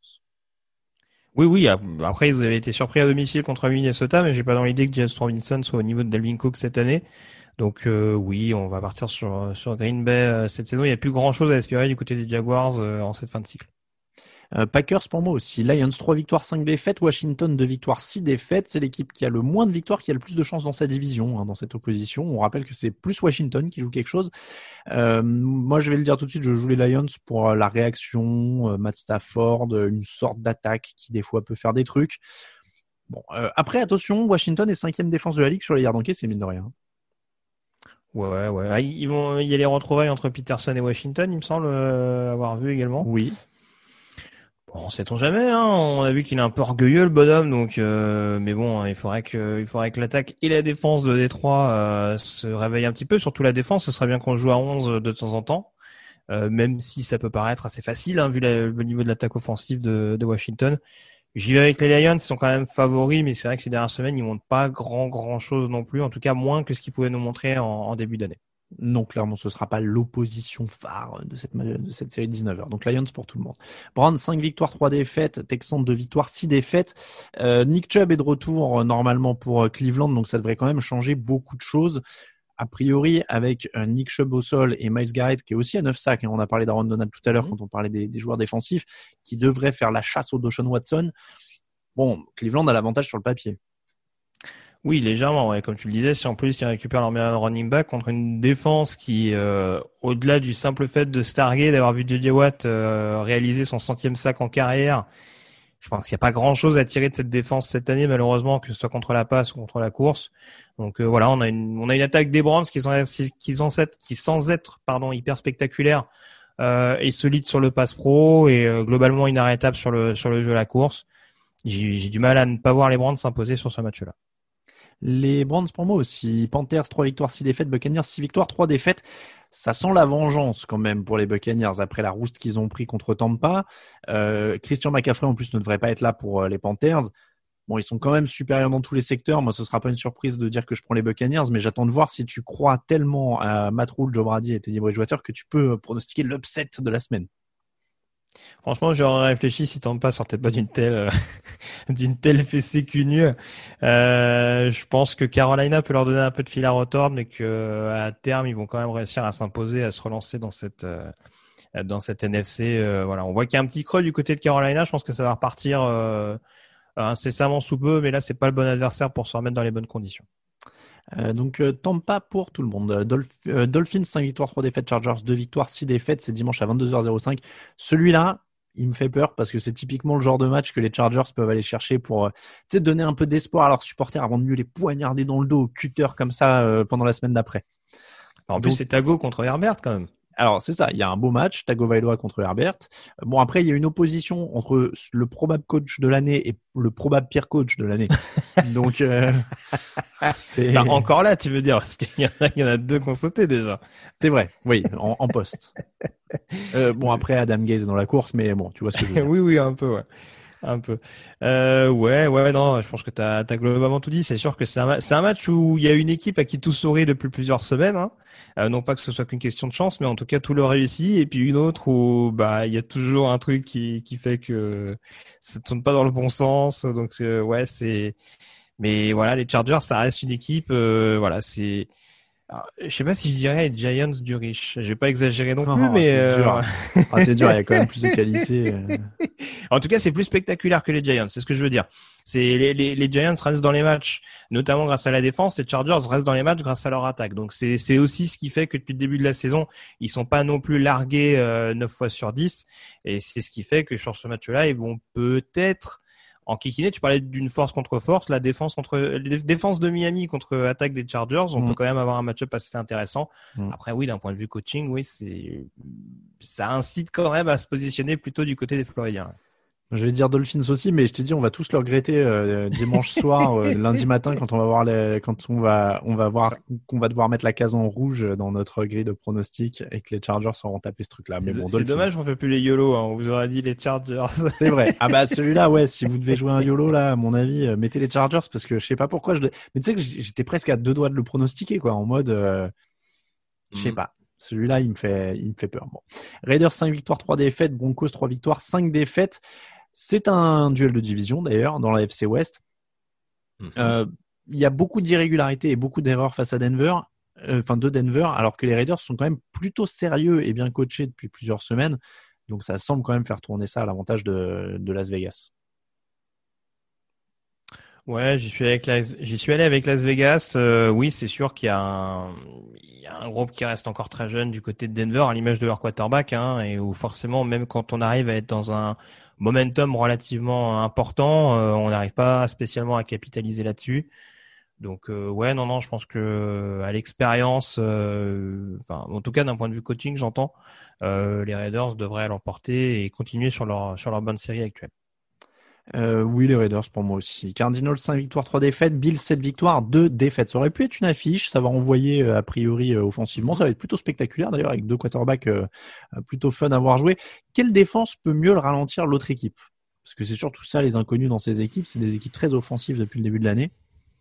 Oui. Après, ils avaient été surpris à domicile contre Minnesota, mais j'ai pas dans l'idée que James Robinson soit au niveau de Dalvin Cook cette année. Donc oui, on va partir sur Green Bay cette saison. Il n'y a plus grand chose à espérer du côté des Jaguars en cette fin de cycle. Packers pour moi aussi. Lions 3 victoires 5 défaites, Washington 2 victoires 6 défaites. C'est l'équipe qui a le moins de victoires, qui a le plus de chances dans sa division, dans cette opposition. On rappelle que c'est plus Washington qui joue quelque chose. Moi je vais le dire tout de suite, je joue les Lions pour la réaction, Matt Stafford, une sorte d'attaque qui des fois peut faire des trucs. Bon, après attention, Washington est 5e défense de la ligue sur les yards encaissés, mine de rien. Ouais. Il y a les retrouvailles entre Peterson et Washington, il me semble avoir vu également. Oui. Bon, sait-on jamais, hein. On a vu qu'il est un peu orgueilleux, le bonhomme, donc mais bon, il faudrait que l'attaque et la défense de Détroit se réveillent un petit peu, surtout la défense. Ce serait bien qu'on joue à 11 de temps en temps, même si ça peut paraître assez facile, hein, vu le niveau de l'attaque offensive de Washington. J'y vais avec les Lions, ils sont quand même favoris, mais c'est vrai que ces dernières semaines, ils montrent pas grand chose non plus, en tout cas moins que ce qu'ils pouvaient nous montrer en début d'année. Non, clairement, ce sera pas l'opposition phare de cette série de 19h. Donc, Lions pour tout le monde. Browns, 5 victoires, 3 défaites. Texans, 2 victoires, 6 défaites. Nick Chubb est de retour normalement pour Cleveland, donc ça devrait quand même changer beaucoup de choses. A priori, avec Nick Chubb au sol et Myles Garrett, qui est aussi à 9 sacs. On a parlé d'Aaron Donald tout à l'heure quand on parlait des joueurs défensifs, qui devraient faire la chasse au Deshaun Watson. Bon, Cleveland a l'avantage sur le papier. Oui, légèrement, ouais. Comme tu le disais, si en plus ils récupèrent leur meilleur running back contre une défense qui, au-delà du simple fait de se targuer, d'avoir vu J.J. Watt réaliser son 100e sac en carrière, je pense qu'il n'y a pas grand-chose à tirer de cette défense cette année, malheureusement, que ce soit contre la passe ou contre la course. Donc voilà, on a une attaque des Browns qui sans être hyper spectaculaire est solide sur le pass pro et globalement inarrêtable sur le jeu à la course. J'ai du mal à ne pas voir les Browns s'imposer sur ce match-là. Les Browns pour moi aussi. Panthers 3 victoires 6 défaites, Buccaneers 6 victoires 3 défaites. Ça sent la vengeance quand même pour les Buccaneers après la rouste qu'ils ont pris contre Tampa. Christian McCaffrey en plus ne devrait pas être là pour les Panthers. Bon, ils sont quand même supérieurs dans tous les secteurs. Moi, ce sera pas une surprise de dire que je prends les Buccaneers, mais j'attends de voir si tu crois tellement à Matt Rhule, Joe Brady et Teddy Bridgewater que tu peux pronostiquer l'upset de la semaine. Franchement, j'aurais réfléchi si Tampa sortait pas d'une telle fessée cul nu. Je pense que Carolina peut leur donner un peu de fil à retordre, mais que à terme, ils vont quand même réussir à s'imposer, à se relancer dans cette NFC. Voilà, on voit qu'il y a un petit creux du côté de Carolina. Je pense que ça va repartir incessamment sous peu, mais là, c'est pas le bon adversaire pour se remettre dans les bonnes conditions. Donc Tampa pour tout le monde. Dolphins 5 victoires 3 défaites, Chargers 2 victoires 6 défaites, c'est dimanche à 22h05. Celui-là, il me fait peur parce que c'est typiquement le genre de match que les Chargers peuvent aller chercher pour donner un peu d'espoir à leurs supporters avant de mieux les poignarder dans le dos au cutter comme ça pendant la semaine d'après. En plus, c'est Tago contre Herbert quand même. Alors c'est ça, il y a un beau match, Tagovailoa contre Herbert. Bon, après il y a une opposition entre le probable coach de l'année et le probable pire coach de l'année. Donc c'est encore là, tu veux dire, parce qu'il y en a deux qu'on sauté déjà. C'est vrai, oui, en poste. Bon, après Adam Gase est dans la course, mais bon, tu vois ce que je veux dire. Oui, un peu, ouais. Un peu. Ouais, non, je pense que t'as globalement tout dit. C'est sûr que c'est un match où il y a une équipe à qui tout sourit depuis plusieurs semaines, hein. Non pas que ce soit qu'une question de chance, mais en tout cas tout leur réussit. Et puis une autre où, il y a toujours un truc qui fait que ça tourne pas dans le bon sens. Donc, mais voilà, les Chargers, ça reste une équipe, voilà, c'est, alors, je sais pas si je dirais les Giants du riche. Je vais pas exagérer non plus, mais c'est dur. Il y a quand même plus de qualité. En tout cas, c'est plus spectaculaire que les Giants. C'est ce que je veux dire. C'est les Giants restent dans les matchs, notamment grâce à la défense. Les Chargers restent dans les matchs grâce à leur attaque. Donc c'est aussi ce qui fait que depuis le début de la saison, ils sont pas non plus largués 9 fois sur 10. Et c'est ce qui fait que sur ce match-là, ils vont peut-être en kikiné. Tu parlais d'une force contre force, la défense de Miami contre attaque des Chargers, on peut quand même avoir un match-up assez intéressant. Après, oui, d'un point de vue coaching, oui, ça incite quand même à se positionner plutôt du côté des Floridiens. Je vais dire Dolphins aussi, mais je te dis, on va tous le regretter dimanche soir, lundi matin, quand on va voir on va voir qu'on va devoir mettre la case en rouge dans notre grille de pronostics et que les Chargers auront tapé ce truc-là. Mais bon, c'est dommage qu'on fait plus les YOLO, hein. On vous aurait dit les Chargers. C'est vrai. Ah bah celui-là, ouais. Si vous devez jouer un YOLO là, à mon avis, mettez les Chargers parce que je sais pas pourquoi mais tu sais que j'étais presque à 2 doigts de le pronostiquer, quoi, en mode, je sais pas. Celui-là, il me fait peur. Bon. Raiders 5 victoires 3 défaites, Broncos 3 victoires 5 défaites. C'est un duel de division d'ailleurs dans la FC West. Il y a beaucoup d'irrégularités et beaucoup d'erreurs face à Denver, de Denver, alors que les Raiders sont quand même plutôt sérieux et bien coachés depuis plusieurs semaines. Donc ça semble quand même faire tourner ça à l'avantage de Las Vegas. Ouais, j'y suis allé avec Las Vegas. Oui, c'est sûr qu'il y a un groupe qui reste encore très jeune du côté de Denver, à l'image de leur quarterback, hein, et où forcément, même quand on arrive à être dans un momentum relativement important, on n'arrive pas spécialement à capitaliser là-dessus. Donc ouais, non, je pense que à l'expérience, en tout cas d'un point de vue coaching, j'entends, les Raiders devraient l'emporter et continuer sur leur bonne série actuelle. Oui, les Raiders pour moi aussi. Cardinals 5 victoires 3 défaites, Bills 7 victoires 2 défaites. Ça aurait pu être une affiche, ça va envoyer a priori offensivement, ça va être plutôt spectaculaire d'ailleurs avec 2 quarterbacks plutôt fun à voir jouer. Quelle défense peut mieux le ralentir l'autre équipe? Parce que c'est surtout ça les inconnus dans ces équipes, c'est des équipes très offensives depuis le début de l'année.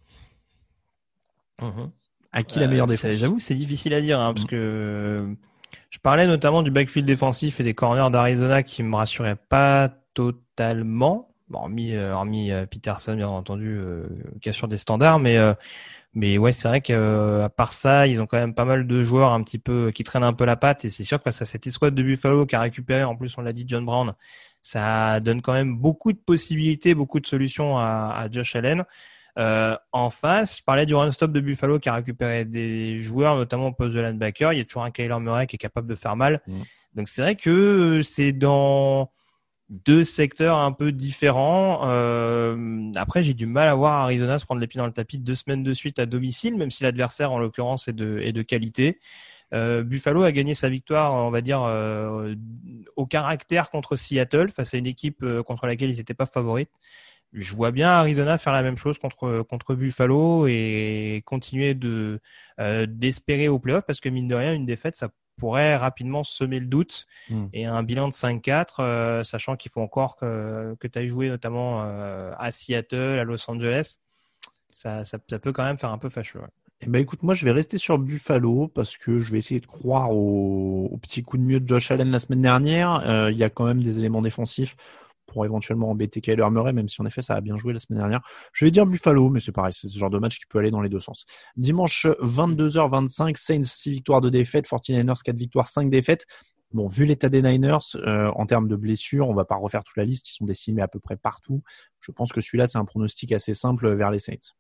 À qui la meilleure défense? J'avoue, c'est difficile à dire, hein, parce que je parlais notamment du backfield défensif et des corners d'Arizona qui me rassuraient pas totalement. Bon, hormis Peterson, bien entendu, qui assure des standards, mais ouais, c'est vrai que à part ça, ils ont quand même pas mal de joueurs un petit peu qui traînent un peu la patte, et c'est sûr que face à cette escouade de Buffalo qui a récupéré, en plus on l'a dit, John Brown, ça donne quand même beaucoup de possibilités, beaucoup de solutions à Josh Allen. En face, je parlais du run-stop de Buffalo qui a récupéré des joueurs, notamment au poste de linebacker. Il y a toujours un Kyler Murray qui est capable de faire mal. Donc c'est vrai que c'est dans 2 secteurs un peu différents. Après, j'ai du mal à voir Arizona se prendre les pieds dans le tapis 2 semaines de suite à domicile, même si l'adversaire, en l'occurrence, est de qualité. Buffalo a gagné sa victoire, on va dire, au caractère contre Seattle, face à une équipe contre laquelle ils n'étaient pas favoris. je vois bien Arizona faire la même chose contre Buffalo et continuer d'espérer au playoff, parce que mine de rien, une défaite, ça pourrait rapidement semer le doute. Et un bilan de 5-4, sachant qu'il faut encore que tu ailles jouer notamment à Seattle, à Los Angeles, ça peut quand même faire un peu fâcheux. Ouais. Eh ben écoute, moi je vais rester sur Buffalo parce que je vais essayer de croire au petit coup de mieux de Josh Allen la semaine dernière. Il y a quand même des éléments défensifs pour éventuellement embêter Kyler Murray, même si en effet ça a bien joué la semaine dernière. Je vais dire Buffalo, mais c'est pareil, c'est ce genre de match qui peut aller dans les deux sens. Dimanche 22h25, Saints 6 victoires, 2 défaites, 49ers 4 victoires, 5 défaites. Bon, vu l'état des Niners, en termes de blessures, on va pas refaire toute la liste, ils sont décimés à peu près partout. Je pense que celui-là, c'est un pronostic assez simple vers les Saints.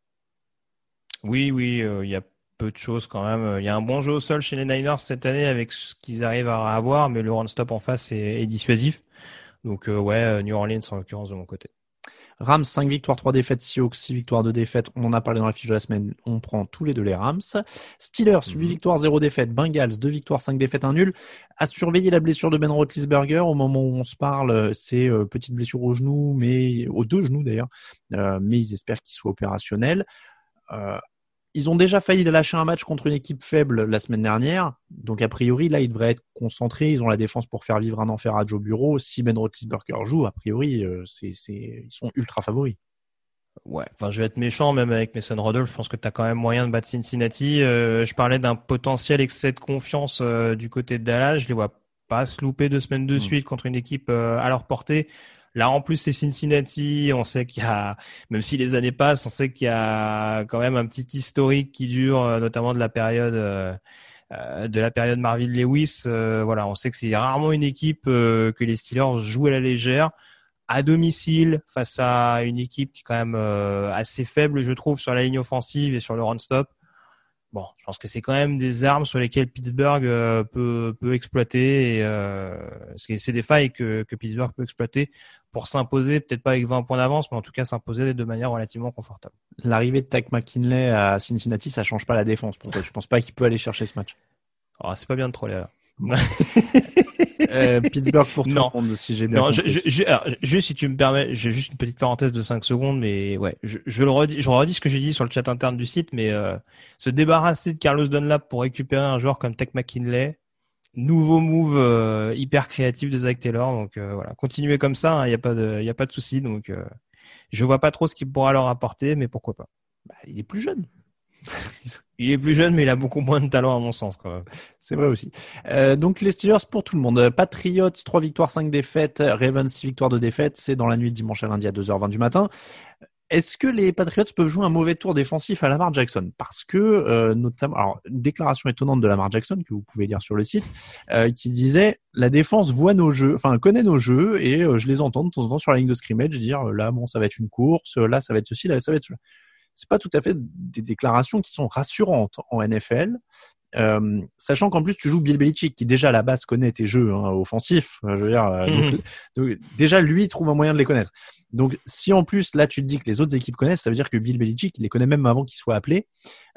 Oui, il y a peu de choses quand même. Il y a un bon jeu au sol chez les Niners cette année avec ce qu'ils arrivent à avoir, mais le run-stop en face est dissuasif. Donc New Orleans en l'occurrence de mon côté. Rams 5 victoires, 3 défaites, Seahawks 6 victoires, 2 défaites. On en a parlé dans la fiche de la semaine. On prend tous les deux les Rams. Steelers 8 victoires, 0 défaites. Bengals 2 victoires, 5 défaites, 1 nul. À surveiller la blessure de Ben Roethlisberger. Au moment où on se parle, c'est petite blessure au genou, mais aux 2 genoux d'ailleurs. Mais ils espèrent qu'il soit opérationnel. Ils ont déjà failli lâcher un match contre une équipe faible la semaine dernière. Donc, a priori, là, ils devraient être concentrés. Ils ont la défense pour faire vivre un enfer à Joe Burrow. Si Ben Roethlisberger joue, a priori, ils sont ultra favoris. Ouais, enfin, je vais être méchant, même avec Mason Rudolph. Je pense que tu as quand même moyen de battre Cincinnati. Je parlais d'un potentiel excès de confiance du côté de Dallas. Je les vois pas se louper 2 semaines de suite contre une équipe à leur portée. Là, en plus, c'est Cincinnati. On sait qu'il y a, même si les années passent, on sait qu'il y a quand même un petit historique qui dure, notamment de la période Marvin Lewis. Voilà, on sait que c'est rarement une équipe que les Steelers jouent à la légère, à domicile, face à une équipe qui est quand même assez faible, je trouve, sur la ligne offensive et sur le run-stop. Bon, je pense que c'est quand même des armes sur lesquelles Pittsburgh peut exploiter. Et c'est des failles que Pittsburgh peut exploiter pour s'imposer, peut-être pas avec 20 points d'avance, mais en tout cas s'imposer de manière relativement confortable. L'arrivée de Takk McKinley à Cincinnati, ça change pas la défense pour toi. Tu penses pas qu'il peut aller chercher ce match? Alors, c'est pas bien de troller là. Pittsburgh pour tout le monde, si j'ai bien compris. Alors, juste si tu me permets, j'ai juste une petite parenthèse de 5 secondes, mais ouais, je redis ce que j'ai dit sur le chat interne du site, mais se débarrasser de Carlos Dunlap pour récupérer un joueur comme Takk McKinley, nouveau move hyper créatif de Zach Taylor, donc voilà, continuez comme ça, hein, y a pas de souci, donc je vois pas trop ce qu'il pourra leur apporter, mais pourquoi pas. Bah, il est plus jeune. Il est plus jeune, mais il a beaucoup moins de talent à mon sens, quand même. C'est vrai aussi. Donc les Steelers pour tout le monde. Patriots 3 victoires, 5 défaites. Ravens 6 victoires, 2 défaites. C'est dans la nuit de dimanche à lundi à 2h20 du matin. Est-ce que les Patriots peuvent jouer un mauvais tour défensif à Lamar Jackson? Parce que notamment, alors une déclaration étonnante de Lamar Jackson que vous pouvez lire sur le site, qui disait la défense voit nos jeux, enfin connaît nos jeux et je les entends de temps en temps sur la ligne de scrimmage dire là bon ça va être une course, là ça va être ceci, là ça va être cela. C'est pas tout à fait des déclarations qui sont rassurantes en NFL, sachant qu'en plus tu joues Bill Belichick qui déjà à la base connaît tes jeux offensifs. Je veux dire, donc, déjà lui trouve un moyen de les connaître. Donc si en plus là tu te dis que les autres équipes connaissent, ça veut dire que Bill Belichick il les connaît même avant qu'il soit appelé.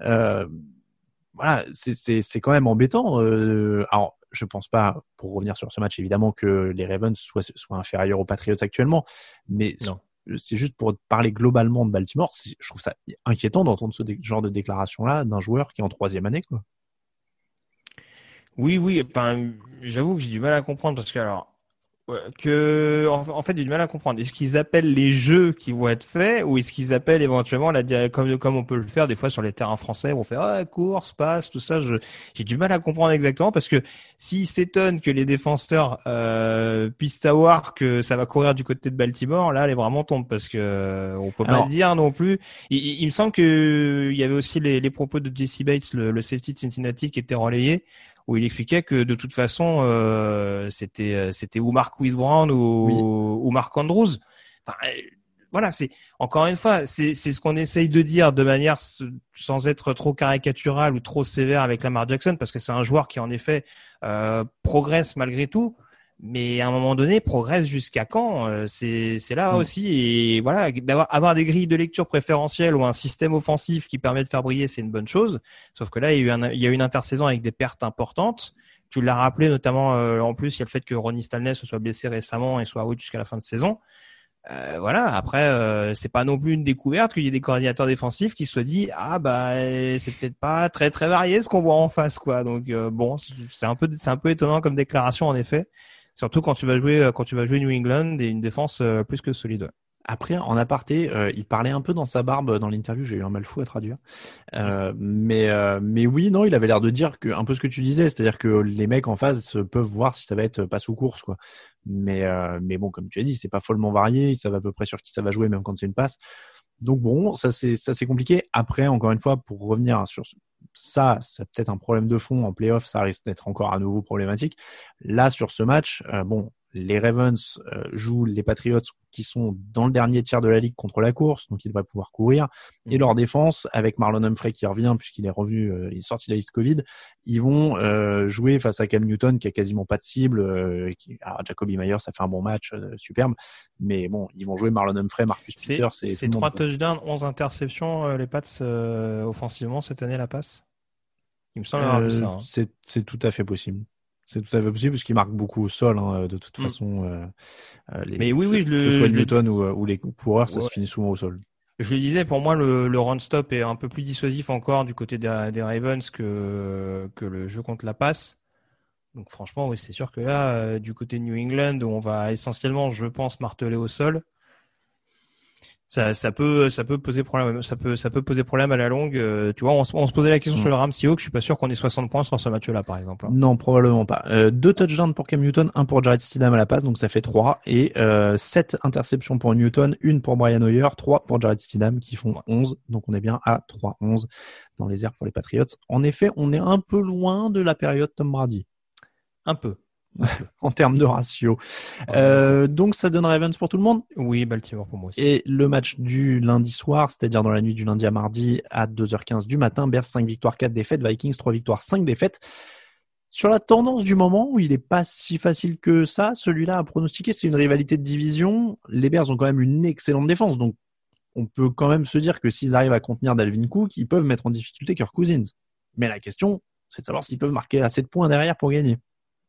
Voilà, c'est quand même embêtant. Alors je pense pas, pour revenir sur ce match évidemment, que les Ravens soient inférieurs aux Patriots actuellement, mais non. C'est juste pour parler globalement de Baltimore, je trouve ça inquiétant d'entendre ce genre de déclaration-là d'un joueur qui est en 3e année, quoi. Oui, enfin, j'avoue que j'ai du mal à comprendre parce que alors, en fait, j'ai du mal à comprendre. Est-ce qu'ils appellent les jeux qui vont être faits ou est-ce qu'ils appellent éventuellement comme on peut le faire des fois sur les terrains français où on fait course, passe, tout ça. J'ai du mal à comprendre exactement parce que s'ils s'étonnent que les défenseurs puissent savoir que ça va courir du côté de Baltimore, là, elle est vraiment tombe parce que on peut pas le dire non plus. Il me semble que il y avait aussi les propos de Jesse Bates, le safety de Cincinnati, qui était relayé, où il expliquait que de toute façon c'était ou Marquise Brown ou Mark Andrews. Enfin, voilà, c'est encore une fois, c'est ce qu'on essaye de dire de manière sans être trop caricaturale ou trop sévère avec Lamar Jackson, parce que c'est un joueur qui en effet progresse malgré tout. Mais à un moment donné, progresse jusqu'à quand? C'est là aussi, et voilà, avoir des grilles de lecture préférentielles ou un système offensif qui permet de faire briller, c'est une bonne chose. Sauf que là, il y a eu une intersaison avec des pertes importantes. Tu l'as rappelé, notamment en plus, il y a le fait que Ronnie Stanley se soit blessé récemment et soit out jusqu'à la fin de saison. Voilà. Après, c'est pas non plus une découverte qu'il y ait des coordinateurs défensifs qui se soient dit c'est peut-être pas très très varié ce qu'on voit en face, quoi. Donc c'est un peu étonnant comme déclaration en effet. Surtout quand tu vas jouer New England et une défense plus que solide. Après, en aparté, il parlait un peu dans sa barbe dans l'interview. J'ai eu un mal fou à traduire. Mais oui, non, il avait l'air de dire un peu ce que tu disais, c'est-à-dire que les mecs en face peuvent voir si ça va être passe ou course, quoi. Mais bon, comme tu as dit, c'est pas follement varié. Ils savent à peu près sur qui ça va jouer, même quand c'est une passe. Donc bon, ça c'est compliqué. Après, encore une fois, pour revenir sur ça, c'est peut-être un problème de fond en playoff. Ça risque d'être encore à nouveau problématique. Là, sur ce match, les Ravens jouent les Patriots qui sont dans le dernier tiers de la ligue contre la course, donc ils devraient pouvoir courir. Et leur défense, avec Marlon Humphrey qui revient puisqu'il est revenu, il est sorti de la liste Covid, ils vont jouer face à Cam Newton qui a quasiment pas de cible. Alors Jacoby Myers, ça fait un bon match, superbe, mais bon, ils vont jouer Marlon Humphrey, Marcus Peters. C'est 3 touchdowns, 11 interceptions, les Pats offensivement cette année, la passe. Il me semble avoir vu ça. Hein. C'est tout à fait possible. C'est tout à fait possible parce qu'il marque beaucoup au sol, de toute façon. Mais oui, que ce soit Newton ou les coureurs, ça se finit souvent au sol. Je le disais, pour moi, le run stop est un peu plus dissuasif encore du côté des Ravens que le jeu contre la passe. Donc franchement, oui, c'est sûr que là, du côté de New England, où on va essentiellement, je pense, marteler au sol, ça peut poser problème. Ça peut poser problème à la longue. Tu vois, on se posait la question sur le Rams Seahawks. Je suis pas sûr qu'on ait 60 points sur ce match-là, par exemple. Non, probablement pas. 2 touchdowns pour Cam Newton, 1 pour Jarrett Stidham à la passe, donc ça fait 3. Et 7 interceptions pour Newton, 1 pour Brian Hoyer, 3 pour Jarrett Stidham qui font 11. Donc on est bien à 3-11 dans les airs pour les Patriots. En effet, on est un peu loin de la période Tom Brady. Un peu. En termes de ratio. Donc ça donne Ravens pour tout le monde? Oui, Baltimore pour moi aussi. Et le match du lundi soir, c'est-à-dire dans la nuit du lundi à mardi à 2h15 du matin, Bears 5 victoires, 4 défaites, Vikings 3 victoires, 5 défaites. Sur la tendance du moment où il n'est pas si facile que ça, celui-là à pronostiquer, c'est une rivalité de division. Les Bears ont quand même une excellente défense, donc on peut quand même se dire que s'ils arrivent à contenir Dalvin Cook, ils peuvent mettre en difficulté Kirk Cousins. Mais la question, c'est de savoir s'ils peuvent marquer assez de points derrière pour gagner.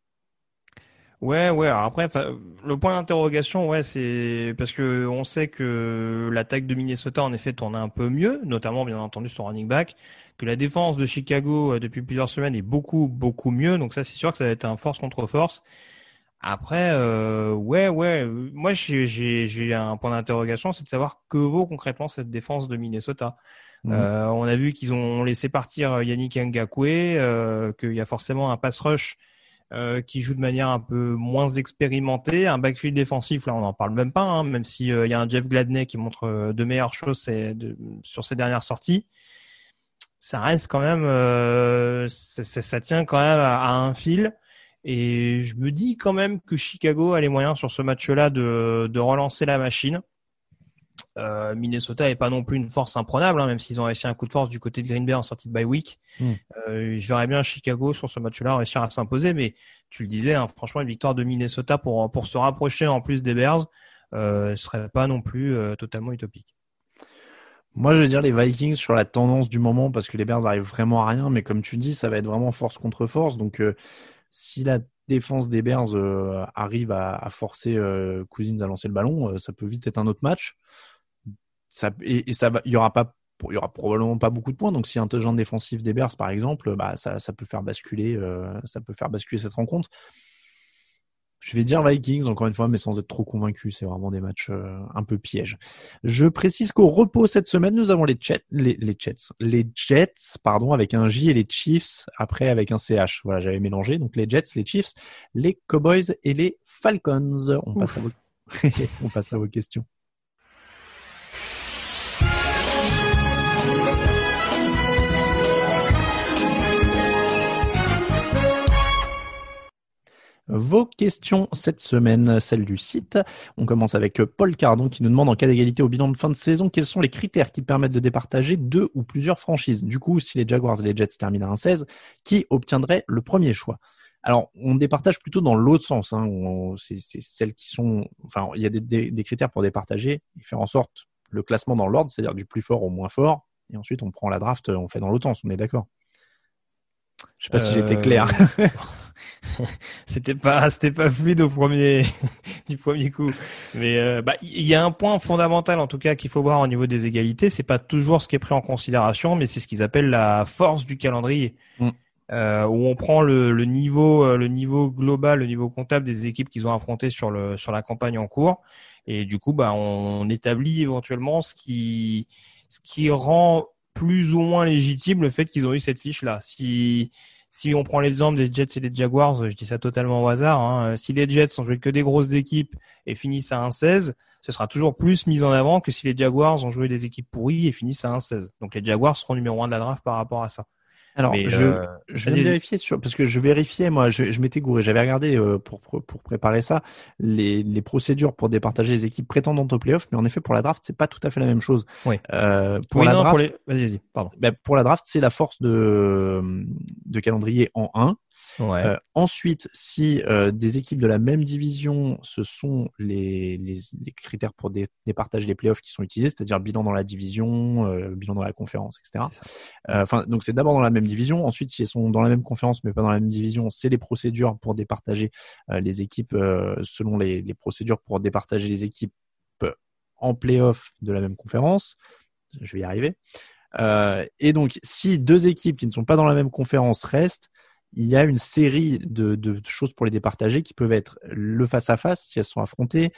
Ouais. Alors après, le point d'interrogation, c'est parce que on sait que l'attaque de Minnesota en effet tournait un peu mieux, notamment bien entendu son running back, que la défense de Chicago depuis plusieurs semaines est beaucoup mieux. Donc ça, c'est sûr que ça va être un force contre force. Après, moi j'ai un point d'interrogation, c'est de savoir que vaut concrètement cette défense de Minnesota. On a vu qu'ils ont laissé partir Yannick Ngakoue, qu'il y a forcément un pass rush qui joue de manière un peu moins expérimentée, un backfield défensif, là on n'en parle même pas, même si y a un Jeff Gladney qui montre de meilleures choses sur ses dernières sorties. Ça reste quand même, ça tient quand même à un fil. Et je me dis quand même que Chicago a les moyens sur ce match-là de relancer la machine. Minnesota est pas non plus une force imprenable, même s'ils ont réussi un coup de force du côté de Green Bay en sortie de bye week. Je verrais bien Chicago sur ce match-là réussir à s'imposer, mais tu le disais, franchement, une victoire de Minnesota pour se rapprocher en plus des Bears serait pas non plus totalement utopique. Moi, je veux dire les Vikings sur la tendance du moment parce que les Bears arrivent vraiment à rien, mais comme tu dis, ça va être vraiment force contre force. Donc, si la défense des Bears arrive à forcer Cousins à lancer le ballon, ça peut vite être un autre match. Il y aura probablement pas beaucoup de points. Donc, si un touchdown défensif des Bears, par exemple, ça peut faire basculer cette rencontre. Je vais dire Vikings, encore une fois, mais sans être trop convaincu. C'est vraiment des matchs un peu pièges. Je précise qu'au repos cette semaine, nous avons les Jets, avec un J et les Chiefs, après avec un CH. Voilà, j'avais mélangé. Donc les Jets, les Chiefs, les Cowboys et les Falcons. On passe à vos questions. Vos questions cette semaine, celle du site. On commence avec Paul Cardon qui nous demande en cas d'égalité au bilan de fin de saison, quels sont les critères qui permettent de départager 2 ou plusieurs franchises. Du coup, si les Jaguars et les Jets terminent à 1-16, qui obtiendrait le premier choix? Alors, on départage plutôt dans l'autre sens. C'est celles qui sont... Enfin, il y a des critères pour départager et faire en sorte le classement dans l'ordre, c'est-à-dire du plus fort au moins fort. Et ensuite, on prend la draft, on fait dans l'autre sens. On est d'accord? Je sais pas si j'étais clair. C'était pas fluide du premier coup. Mais il y a un point fondamental en tout cas qu'il faut voir au niveau des égalités, c'est pas toujours ce qui est pris en considération, mais c'est ce qu'ils appellent la force du calendrier. Où on prend le niveau global, le niveau comptable des équipes qu'ils ont affrontées sur la campagne en cours, et du coup on établit éventuellement ce qui rend plus ou moins légitime le fait qu'ils ont eu cette fiche là. Si on prend l'exemple des Jets et des Jaguars, je dis ça totalement au hasard, hein, si les Jets ont joué que des grosses équipes et finissent à 1-16, ce sera toujours plus mis en avant que si les Jaguars ont joué des équipes pourries et finissent à 1-16. Donc les Jaguars seront numéro 1 de la draft par rapport à ça. Alors, je vais vérifier parce que je vérifiais, moi, je m'étais gouré. J'avais regardé pour préparer ça les procédures pour départager les équipes prétendantes aux playoffs, mais en effet pour la draft c'est pas tout à fait la même chose. Oui. Vas-y, pardon. Pour la draft c'est la force de calendrier en 1. Ouais. Ensuite, si des équipes de la même division, ce sont les critères pour départager les playoffs qui sont utilisés, c'est-à-dire bilan dans la division, bilan dans la conférence, etc. Donc c'est d'abord dans la même division. Ensuite, si elles sont dans la même conférence mais pas dans la même division, c'est les procédures pour départager les équipes selon les procédures pour départager les équipes en playoff de la même conférence. Je vais y arriver. Et donc, si deux équipes qui ne sont pas dans la même conférence restent, il y a une série de choses pour les départager qui peuvent être le face-à-face si elles sont affrontées,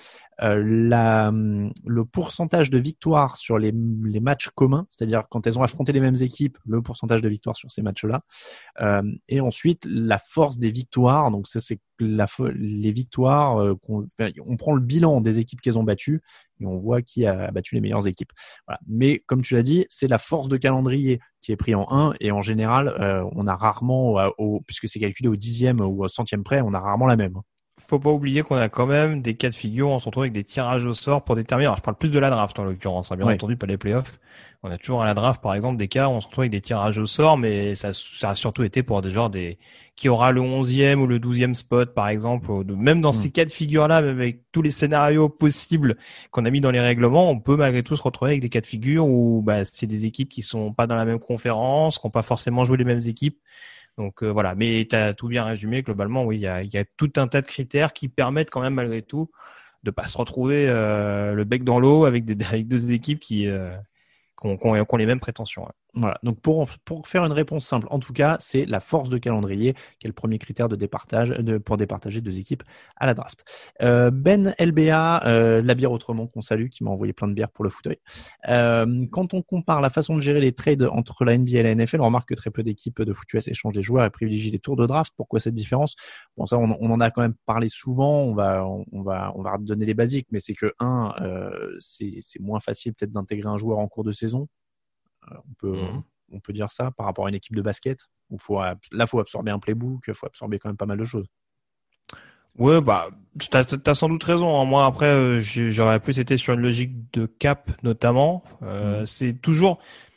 le pourcentage de victoires sur les matchs communs, c'est-à-dire quand elles ont affronté les mêmes équipes, le pourcentage de victoires sur ces matchs-là, et ensuite la force des victoires. Donc ça, c'est les victoires, on prend le bilan des équipes qu'elles ont battues et on voit qui a battu les meilleures équipes. Voilà. Mais comme tu l'as dit, c'est la force de calendrier qui est pris en 1, et en général, on a rarement, puisque c'est calculé au 10e ou au 100e près, on a rarement la même. Faut pas oublier qu'on a quand même des cas de figure, on se retrouve avec des tirages au sort pour déterminer. Alors, je parle plus de la draft en l'occurrence, bien entendu, pas les playoffs. On a toujours à la draft, par exemple, des cas où on se retrouve avec des tirages au sort, mais ça a surtout été pour qui aura le 11e ou le 12e spot, par exemple. Même dans ces cas de figure-là, même avec tous les scénarios possibles qu'on a mis dans les règlements, on peut malgré tout se retrouver avec des cas de figure où c'est des équipes qui sont pas dans la même conférence, qui n'ont pas forcément joué les mêmes équipes. Donc voilà, mais tu as tout bien résumé. Globalement, oui, il y a tout un tas de critères qui permettent quand même malgré tout de pas se retrouver le bec dans l'eau avec deux équipes qui ont les mêmes prétentions. Ouais. Voilà. Donc pour faire une réponse simple, en tout cas, c'est la force de calendrier qui est le premier critère pour départager deux équipes à la draft. Ben LBA, la bière autrement qu'on salue, qui m'a envoyé plein de bières pour le fauteuil. Quand on compare la façon de gérer les trades entre la NBA et la NFL, on remarque que très peu d'équipes de foot US échangent des joueurs et privilégient les tours de draft. Pourquoi cette différence? Bon, ça, on en a quand même parlé souvent. On va donner les basiques, mais c'est que c'est moins facile peut-être d'intégrer un joueur en cours de saison. On peut dire ça par rapport à une équipe de basket où faut absorber un playbook, il faut absorber quand même pas mal de choses. Ouais, t'as sans doute raison. Hein. Moi, après, j'aurais plus été sur une logique de cap, notamment. C'est toujours,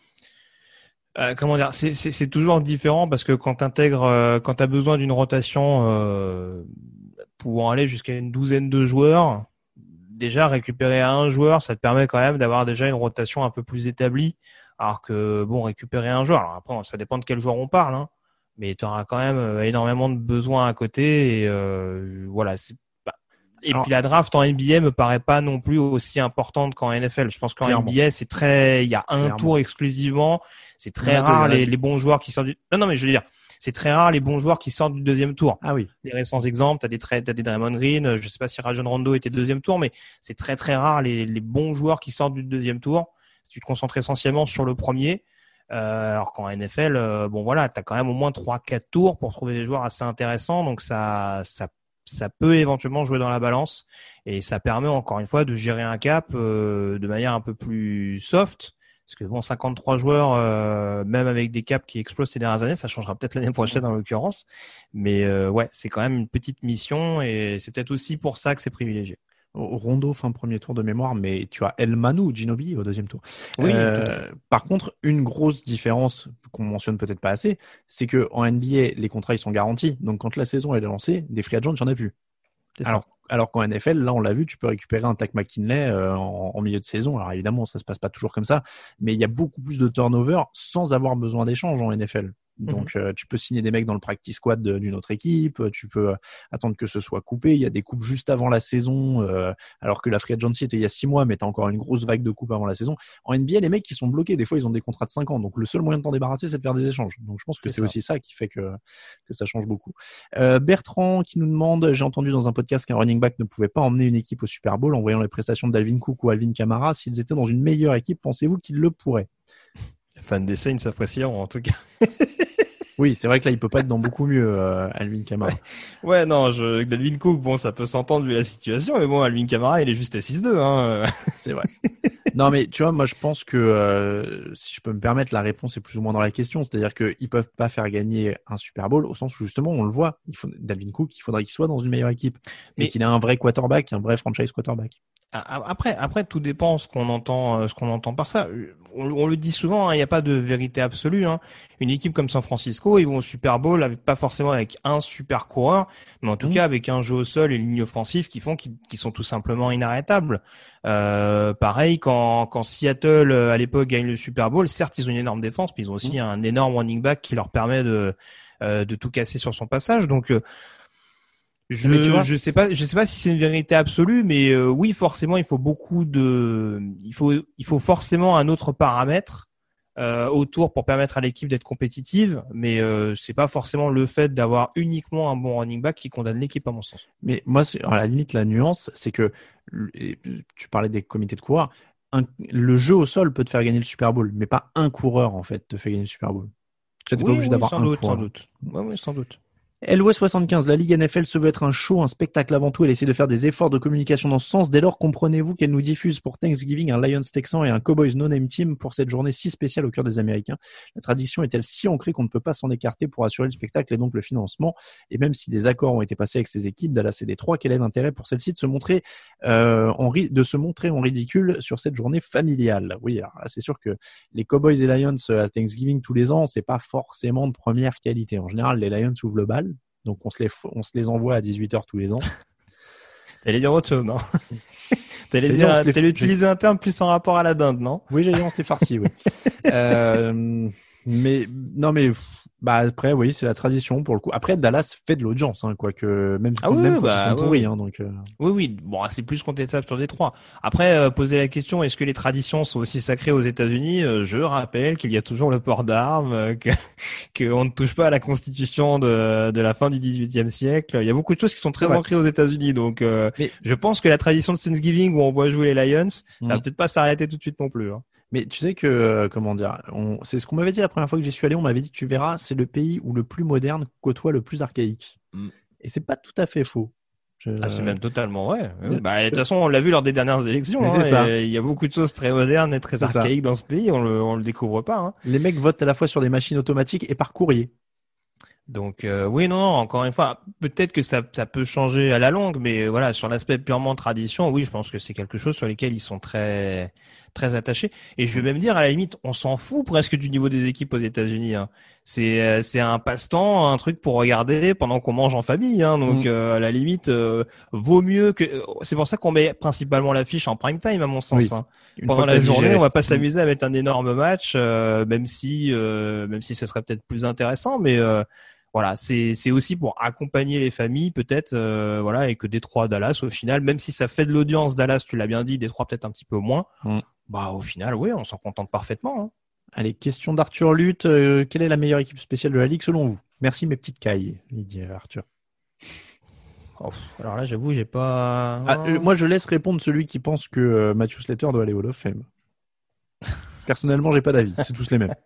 c'est toujours différent parce que quand t'as besoin d'une rotation pouvant aller jusqu'à une douzaine de joueurs, déjà récupérer à un joueur, ça te permet quand même d'avoir déjà une rotation un peu plus établie. Alors que, récupérer un joueur, alors après, ça dépend de quel joueur on parle, hein, mais tu auras quand même énormément de besoins à côté, et voilà. Puis la draft en NBA me paraît pas non plus aussi importante qu'en NFL. Je pense qu'en NBA, il y a un tour exclusivement. C'est très rare les bons joueurs qui sortent Non, mais je veux dire, c'est très rare les bons joueurs qui sortent du deuxième tour. Ah oui. Les récents exemples, t'as des Draymond Green, je sais pas si Rajon Rondo était deuxième tour, mais c'est très très rare les bons joueurs qui sortent du deuxième tour. Si tu te concentres essentiellement sur le premier, alors qu'en NFL, t'as quand même au moins 3-4 tours pour trouver des joueurs assez intéressants, donc ça peut éventuellement jouer dans la balance, et ça permet encore une fois de gérer un cap de manière un peu plus soft, parce que 53 joueurs, même avec des caps qui explosent ces dernières années, ça changera peut-être l'année prochaine en l'occurrence, mais c'est quand même une petite mission, et c'est peut-être aussi pour ça que c'est privilégié. Rondo fin premier tour de mémoire, mais tu as El Manu Ginobili au deuxième tour. Oui, tout à fait. Par contre, une grosse différence qu'on mentionne peut-être pas assez, c'est que en NBA, les contrats ils sont garantis. Donc quand la saison elle est lancée, des free agents, il n'y en a plus. Alors qu'en NFL, là on l'a vu, tu peux récupérer un Takk McKinley en milieu de saison. Alors évidemment, ça se passe pas toujours comme ça, mais il y a beaucoup plus de turnover sans avoir besoin d'échange en NFL. Donc, tu peux signer des mecs dans le practice squad d'une autre équipe, tu peux attendre que ce soit coupé. Il y a des coupes juste avant la saison, alors que la free agency était il y a 6 mois, mais t'as encore une grosse vague de coupes avant la saison. En NBA, les mecs, ils sont bloqués. Des fois, ils ont des contrats de 5 ans. Donc, le seul moyen de t'en débarrasser, c'est de faire des échanges. Donc, je pense que c'est aussi ça qui fait que ça change beaucoup. Bertrand qui nous demande, j'ai entendu dans un podcast qu'un running back ne pouvait pas emmener une équipe au Super Bowl en voyant les prestations de Dalvin Cook ou Alvin Kamara. S'ils étaient dans une meilleure équipe, pensez-vous qu'ils le pourraient? Les fans des Saints apprécieront, en tout cas. Oui, c'est vrai que là, il peut pas être dans beaucoup mieux, Alvin Kamara. Ouais, non, Dalvin Cook, bon, ça peut s'entendre vu la situation, mais bon, Alvin Kamara, il est juste à 6-2, hein. C'est vrai. Non, mais tu vois, moi, je pense que, si je peux me permettre, la réponse est plus ou moins dans la question. C'est-à-dire qu'ils peuvent pas faire gagner un Super Bowl au sens où, justement, on le voit. Dalvin Cook, il faudrait qu'il soit dans une meilleure équipe. Mais qu'il ait un vrai quarterback, un vrai franchise quarterback. Après, tout dépend ce qu'on entend par ça. On le dit souvent, il n'y a pas de vérité absolue, hein. Une équipe comme San Francisco, ils vont au Super Bowl pas forcément avec un super coureur, mais en tout cas avec un jeu au sol et une ligne offensive qui sont tout simplement inarrêtables. Pareil, quand Seattle, à l'époque, gagne le Super Bowl, certes, ils ont une énorme défense, mais ils ont aussi un énorme running back qui leur permet de tout casser sur son passage. Donc, je sais pas si c'est une vérité absolue, mais oui, forcément, il faut forcément un autre paramètre autour pour permettre à l'équipe d'être compétitive, mais c'est pas forcément le fait d'avoir uniquement un bon running back qui condamne l'équipe, à mon sens. Mais moi, à la limite, la nuance, c'est que tu parlais des comités de coureurs. Le jeu au sol peut te faire gagner le Super Bowl, mais pas un coureur en fait te fait gagner le Super Bowl. Tu n'es pas obligé d'avoir un coureur. Sans doute. Oui, sans doute. LOS 75, la Ligue NFL se veut être un show, un spectacle avant tout. Elle essaie de faire des efforts de communication dans ce sens. Dès lors, comprenez-vous qu'elle nous diffuse pour Thanksgiving un Lions Texans et un Cowboys No-Name Team pour cette journée si spéciale au cœur des Américains? La tradition est-elle si ancrée qu'on ne peut pas s'en écarter pour assurer le spectacle et donc le financement? Et même si des accords ont été passés avec ces équipes, Dallas et Détroit, quel est l'intérêt pour celle-ci de se montrer en ridicule sur cette journée familiale? Oui, alors là, c'est sûr que les Cowboys et Lions à Thanksgiving tous les ans, c'est pas forcément de première qualité. En général, les Lions ouvrent le bal. Donc, on se les envoie à 18h tous les ans. T'allais dire autre chose, non? T'allais utiliser un terme plus en rapport à la dinde, non? Oui, j'allais dire on s'est farci, oui. Après, oui, c'est la tradition pour le coup. Après, Dallas fait de l'audience, hein, quoique même quand ils sont pourris, hein, donc. Oui. Bon, c'est plus contestable sur Détroit. Après, poser la question, est-ce que les traditions sont aussi sacrées aux États-Unis? Je rappelle qu'il y a toujours le port d'armes, que on ne touche pas à la Constitution de la fin du XVIIIe siècle. Il y a beaucoup de choses qui sont très ancrées aux États-Unis, donc je pense que la tradition de Thanksgiving où on voit jouer les Lions, ça va peut-être pas s'arrêter tout de suite non plus, hein. Mais tu sais que, c'est ce qu'on m'avait dit la première fois que j'y suis allé, on m'avait dit que tu verras, c'est le pays où le plus moderne côtoie le plus archaïque. Et c'est pas tout à fait faux. C'est même totalement vrai. De toute façon, on l'a vu lors des dernières élections. Il y a beaucoup de choses très modernes et très archaïques dans ce pays, on le découvre pas, hein. Les mecs votent à la fois sur des machines automatiques et par courrier. Donc encore une fois, peut-être que ça peut changer à la longue, mais voilà, sur l'aspect purement tradition, oui, je pense que c'est quelque chose sur lequel ils sont très très attachés. Et je vais même dire, à la limite, on s'en fout presque du niveau des équipes aux États-Unis, hein. C'est un passe-temps, un truc pour regarder pendant qu'on mange en famille, hein. Donc à la limite, vaut mieux que. C'est pour ça qu'on met principalement l'affiche en prime time, à mon sens, hein. Pendant la journée, on va pas s'amuser à mettre un énorme match, même si ce serait peut-être plus intéressant, mais voilà, c'est aussi pour accompagner les familles peut-être, et que Détroit, Dallas, au final, même si ça fait de l'audience, Dallas, tu l'as bien dit, Détroit peut-être un petit peu moins, au final, oui, on s'en contente parfaitement, hein. Allez, question d'Arthur Lutte, quelle est la meilleure équipe spéciale de la Ligue selon vous? Merci mes petites cailles, il dit Arthur. Alors là, j'avoue, j'ai pas... moi, je laisse répondre celui qui pense que Matthew Slater doit aller au Hall of Fame. Personnellement, j'ai pas d'avis, c'est tous les mêmes.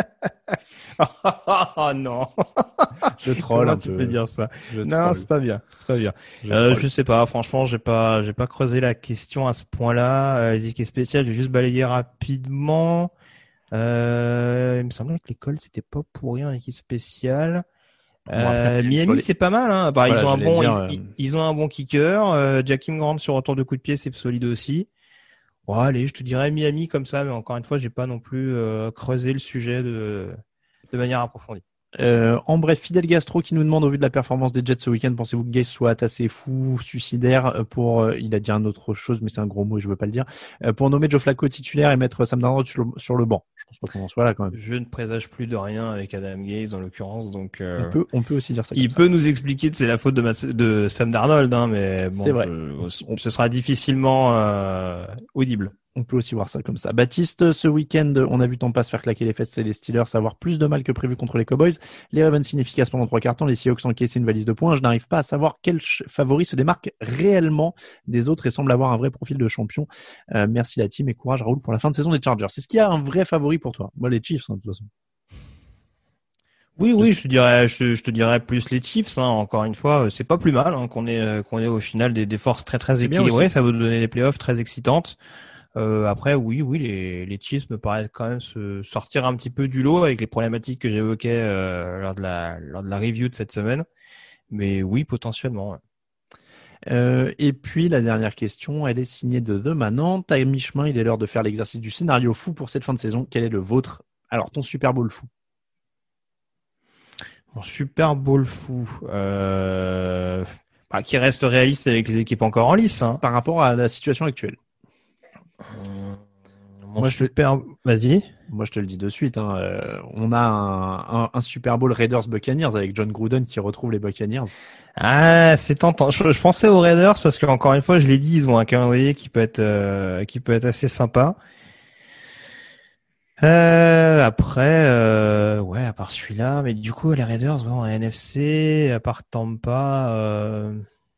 Oh non. Je troll un peu. Tu peux dire ça. Non, c'est pas bien. Je sais pas. Franchement, j'ai pas creusé la question à ce point-là. Les équipes spéciales, j'ai juste balayé rapidement. Il me semblait que l'école c'était pas pourri en équipe spéciale. Miami, c'est pas mal, hein. Bah, ils ont un bon kicker. Jakeem Grant sur retour de coup de pied, c'est solide aussi. Bon, allez, je te dirais Miami comme ça, mais encore une fois, j'ai pas non plus creusé le sujet de manière approfondie. En bref, Fidel Gastro qui nous demande, au vu de la performance des Jets ce week-end, pensez-vous que Gase soit assez fou, suicidaire pour, il a dit une autre chose, mais c'est un gros mot et je veux pas le dire, pour nommer Joe Flacco titulaire et mettre Sam Darnold sur le banc? Je Je pense pas qu'on en soit là quand même. Je ne présage plus de rien avec Adam Gase en l'occurrence, donc on peut aussi dire ça. Il peut nous expliquer que c'est la faute de Sam Darnold, hein, mais bon, c'est vrai. Ce sera difficilement audible. On peut aussi voir ça comme ça. Baptiste, ce week-end, on a vu Tampa se faire claquer les fesses et les Steelers avoir plus de mal que prévu contre les Cowboys. Les Ravens inefficaces pendant 3 quarts temps, les Seahawks encaissent une valise de points. Je n'arrive pas à savoir quel favori se démarque réellement des autres et semble avoir un vrai profil de champion. Merci la team et courage Raoul pour la fin de saison des Chargers. C'est ce qu'il y a un vrai favori pour toi? Moi, les Chiefs, hein, de toute façon. Oui, je te dirais plus les Chiefs, hein. Encore une fois, c'est pas plus mal, hein, qu'on ait au final des forces très très équilibrées. Ça va nous donner des playoffs très excitantes. Après, oui, les Chiefs me paraissent quand même se sortir un petit peu du lot avec les problématiques que j'évoquais lors de la review de cette semaine. Mais oui, potentiellement. Et puis la dernière question, elle est signée de The Manant. À mi-chemin, il est l'heure de faire l'exercice du scénario fou pour cette fin de saison. Quel est le vôtre? Alors, ton Super Bowl fou. Mon Super Bowl fou, qui reste réaliste avec les équipes encore en lice, hein. Par rapport à la situation actuelle. Vas-y. Moi, je te le dis de suite. Hein. On a un Super Bowl Raiders Buccaneers avec John Gruden qui retrouve les Buccaneers. Ah, c'est tentant. Je pensais aux Raiders parce que encore une fois, je l'ai dit, ils ont un calendrier qui peut être assez sympa. Après, à part celui-là, mais du coup, les Raiders, bon, NFC, à part Tampa,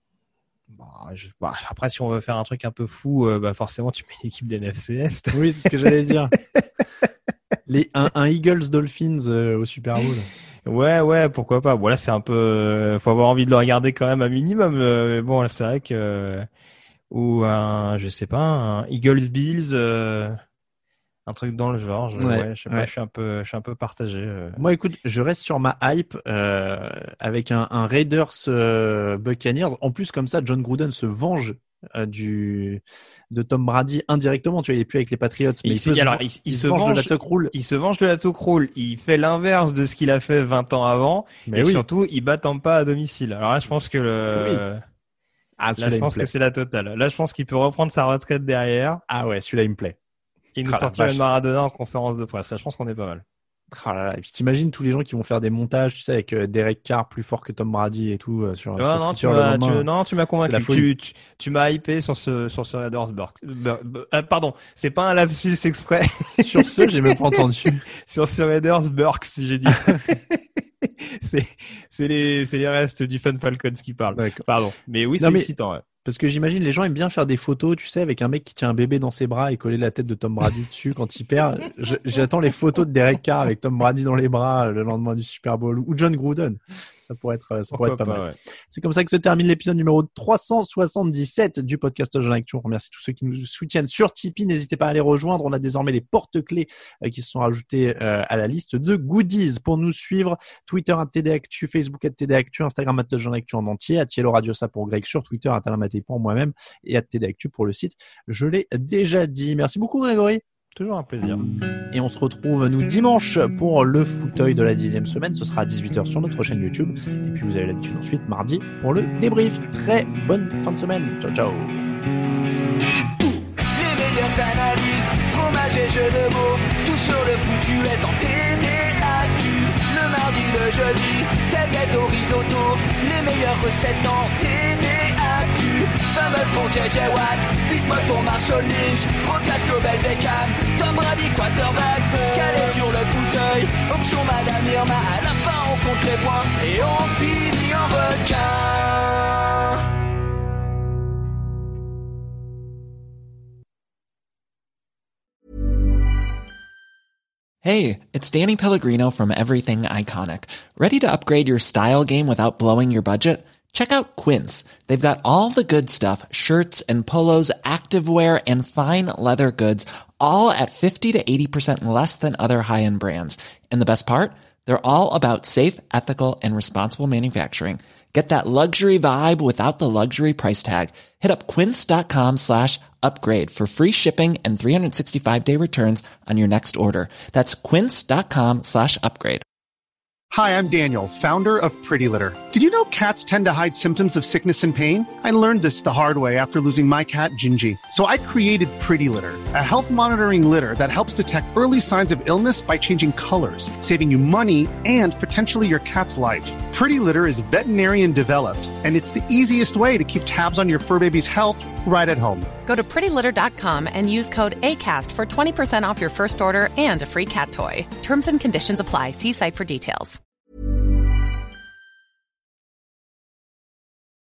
après, si on veut faire un truc un peu fou, forcément, tu mets l'équipe d'NFC Est. Oui, c'est ce que j'allais dire. Un Eagles Dolphins au Super Bowl. Ouais, pourquoi pas. Bon, là, c'est un peu, faut avoir envie de le regarder quand même un minimum. Mais bon, là, c'est vrai que, ou un Eagles Bills, un truc dans le genre. Je sais pas, je suis un peu partagé. Moi, écoute, je reste sur ma hype avec un Raiders Buccaneers. En plus, comme ça, John Gruden se venge de Tom Brady indirectement. Tu vois, il est plus avec les Patriots, mais il se venge de la tuck rule. Il se venge de la tuck rule. Il fait l'inverse de ce qu'il a fait 20 ans avant. Mais surtout, il bat Tampa à domicile. Alors là, je pense que je pense que c'est la totale. Là, je pense qu'il peut reprendre sa retraite derrière. Ah ouais, celui-là, il me plaît. Et nous sortir le Maradona en conférence de presse. Là, je pense qu'on est pas mal. Oh là là. Et puis t'imagines tous les gens qui vont faire des montages, tu sais, avec Derek Carr plus fort que Tom Brady et tout sur. Tu m'as convaincu. Tu m'as hypé sur ce Raiders Burks. Pardon, c'est pas un lapsus exprès. Sur ce, j'ai même pas entendu. Sur ce Raiders Burks, j'ai dit. c'est les restes du Fun Falcons qui parlent. D'accord. Pardon. Mais oui, c'est excitant. Ouais. Parce que j'imagine les gens aiment bien faire des photos, tu sais, avec un mec qui tient un bébé dans ses bras et coller la tête de Tom Brady dessus quand il perd. J'attends les photos de Derek Carr avec Tom Brady dans les bras le lendemain du Super Bowl ou John Gruden. Ça pourrait être pas mal. Ouais. C'est comme ça que se termine l'épisode numéro 377 du podcast Touchdown Actu. On remercie tous ceux qui nous soutiennent sur Tipeee. N'hésitez pas à les rejoindre. On a désormais les porte-clés qui se sont rajoutés à la liste de goodies. Pour nous suivre, Twitter @TDActu, Facebook @TDActu, Instagram @Touchdown Actu en entier, @Yellow Radio ça pour Greg sur Twitter, @Alain pour moi-même et @TDActu pour le site. Je l'ai déjà dit. Merci beaucoup Grégory. Toujours un plaisir. Et on se retrouve nous dimanche pour le fauteuil de la 10e semaine. Ce sera à 18h sur notre chaîne YouTube. Et puis vous avez l'habitude ensuite mardi pour le débrief. Très bonne fin de semaine. Ciao, ciao. Les meilleures analyses, fromage et jeux de mots. Tout sur le foutu est en TDAQ. Le mardi, le jeudi, tel gâteau risotto. Les meilleures recettes en TDAQ. Fumble pour JJ Watt, Bismuth pour Marshall Lynch, Proclash Global Beckham, Tom Brady quarterback, calé sur le fauteuil, option Madame Irma, à la fin on compte les points et on finit en requin. Hey, it's Danny Pellegrino from Everything Iconic. Ready to upgrade your style game without blowing your budget? Check out Quince. They've got all the good stuff, shirts and polos, activewear, and fine leather goods, all at 50 to 80% less than other high-end brands. And the best part? They're all about safe, ethical, and responsible manufacturing. Get that luxury vibe without the luxury price tag. Hit up quince.com/upgrade for free shipping and 365-day returns on your next order. That's quince.com/upgrade. Hi, I'm Daniel, founder of Pretty Litter. Did you know cats tend to hide symptoms of sickness and pain? I learned this the hard way after losing my cat, Gingy. So I created Pretty Litter, a health monitoring litter that helps detect early signs of illness by changing colors, saving you money and potentially your cat's life. Pretty Litter is veterinarian developed, and it's the easiest way to keep tabs on your fur baby's health right at home. Go to prettylitter.com and use code ACAST for 20% off your first order and a free cat toy. Terms and conditions apply. See site for details.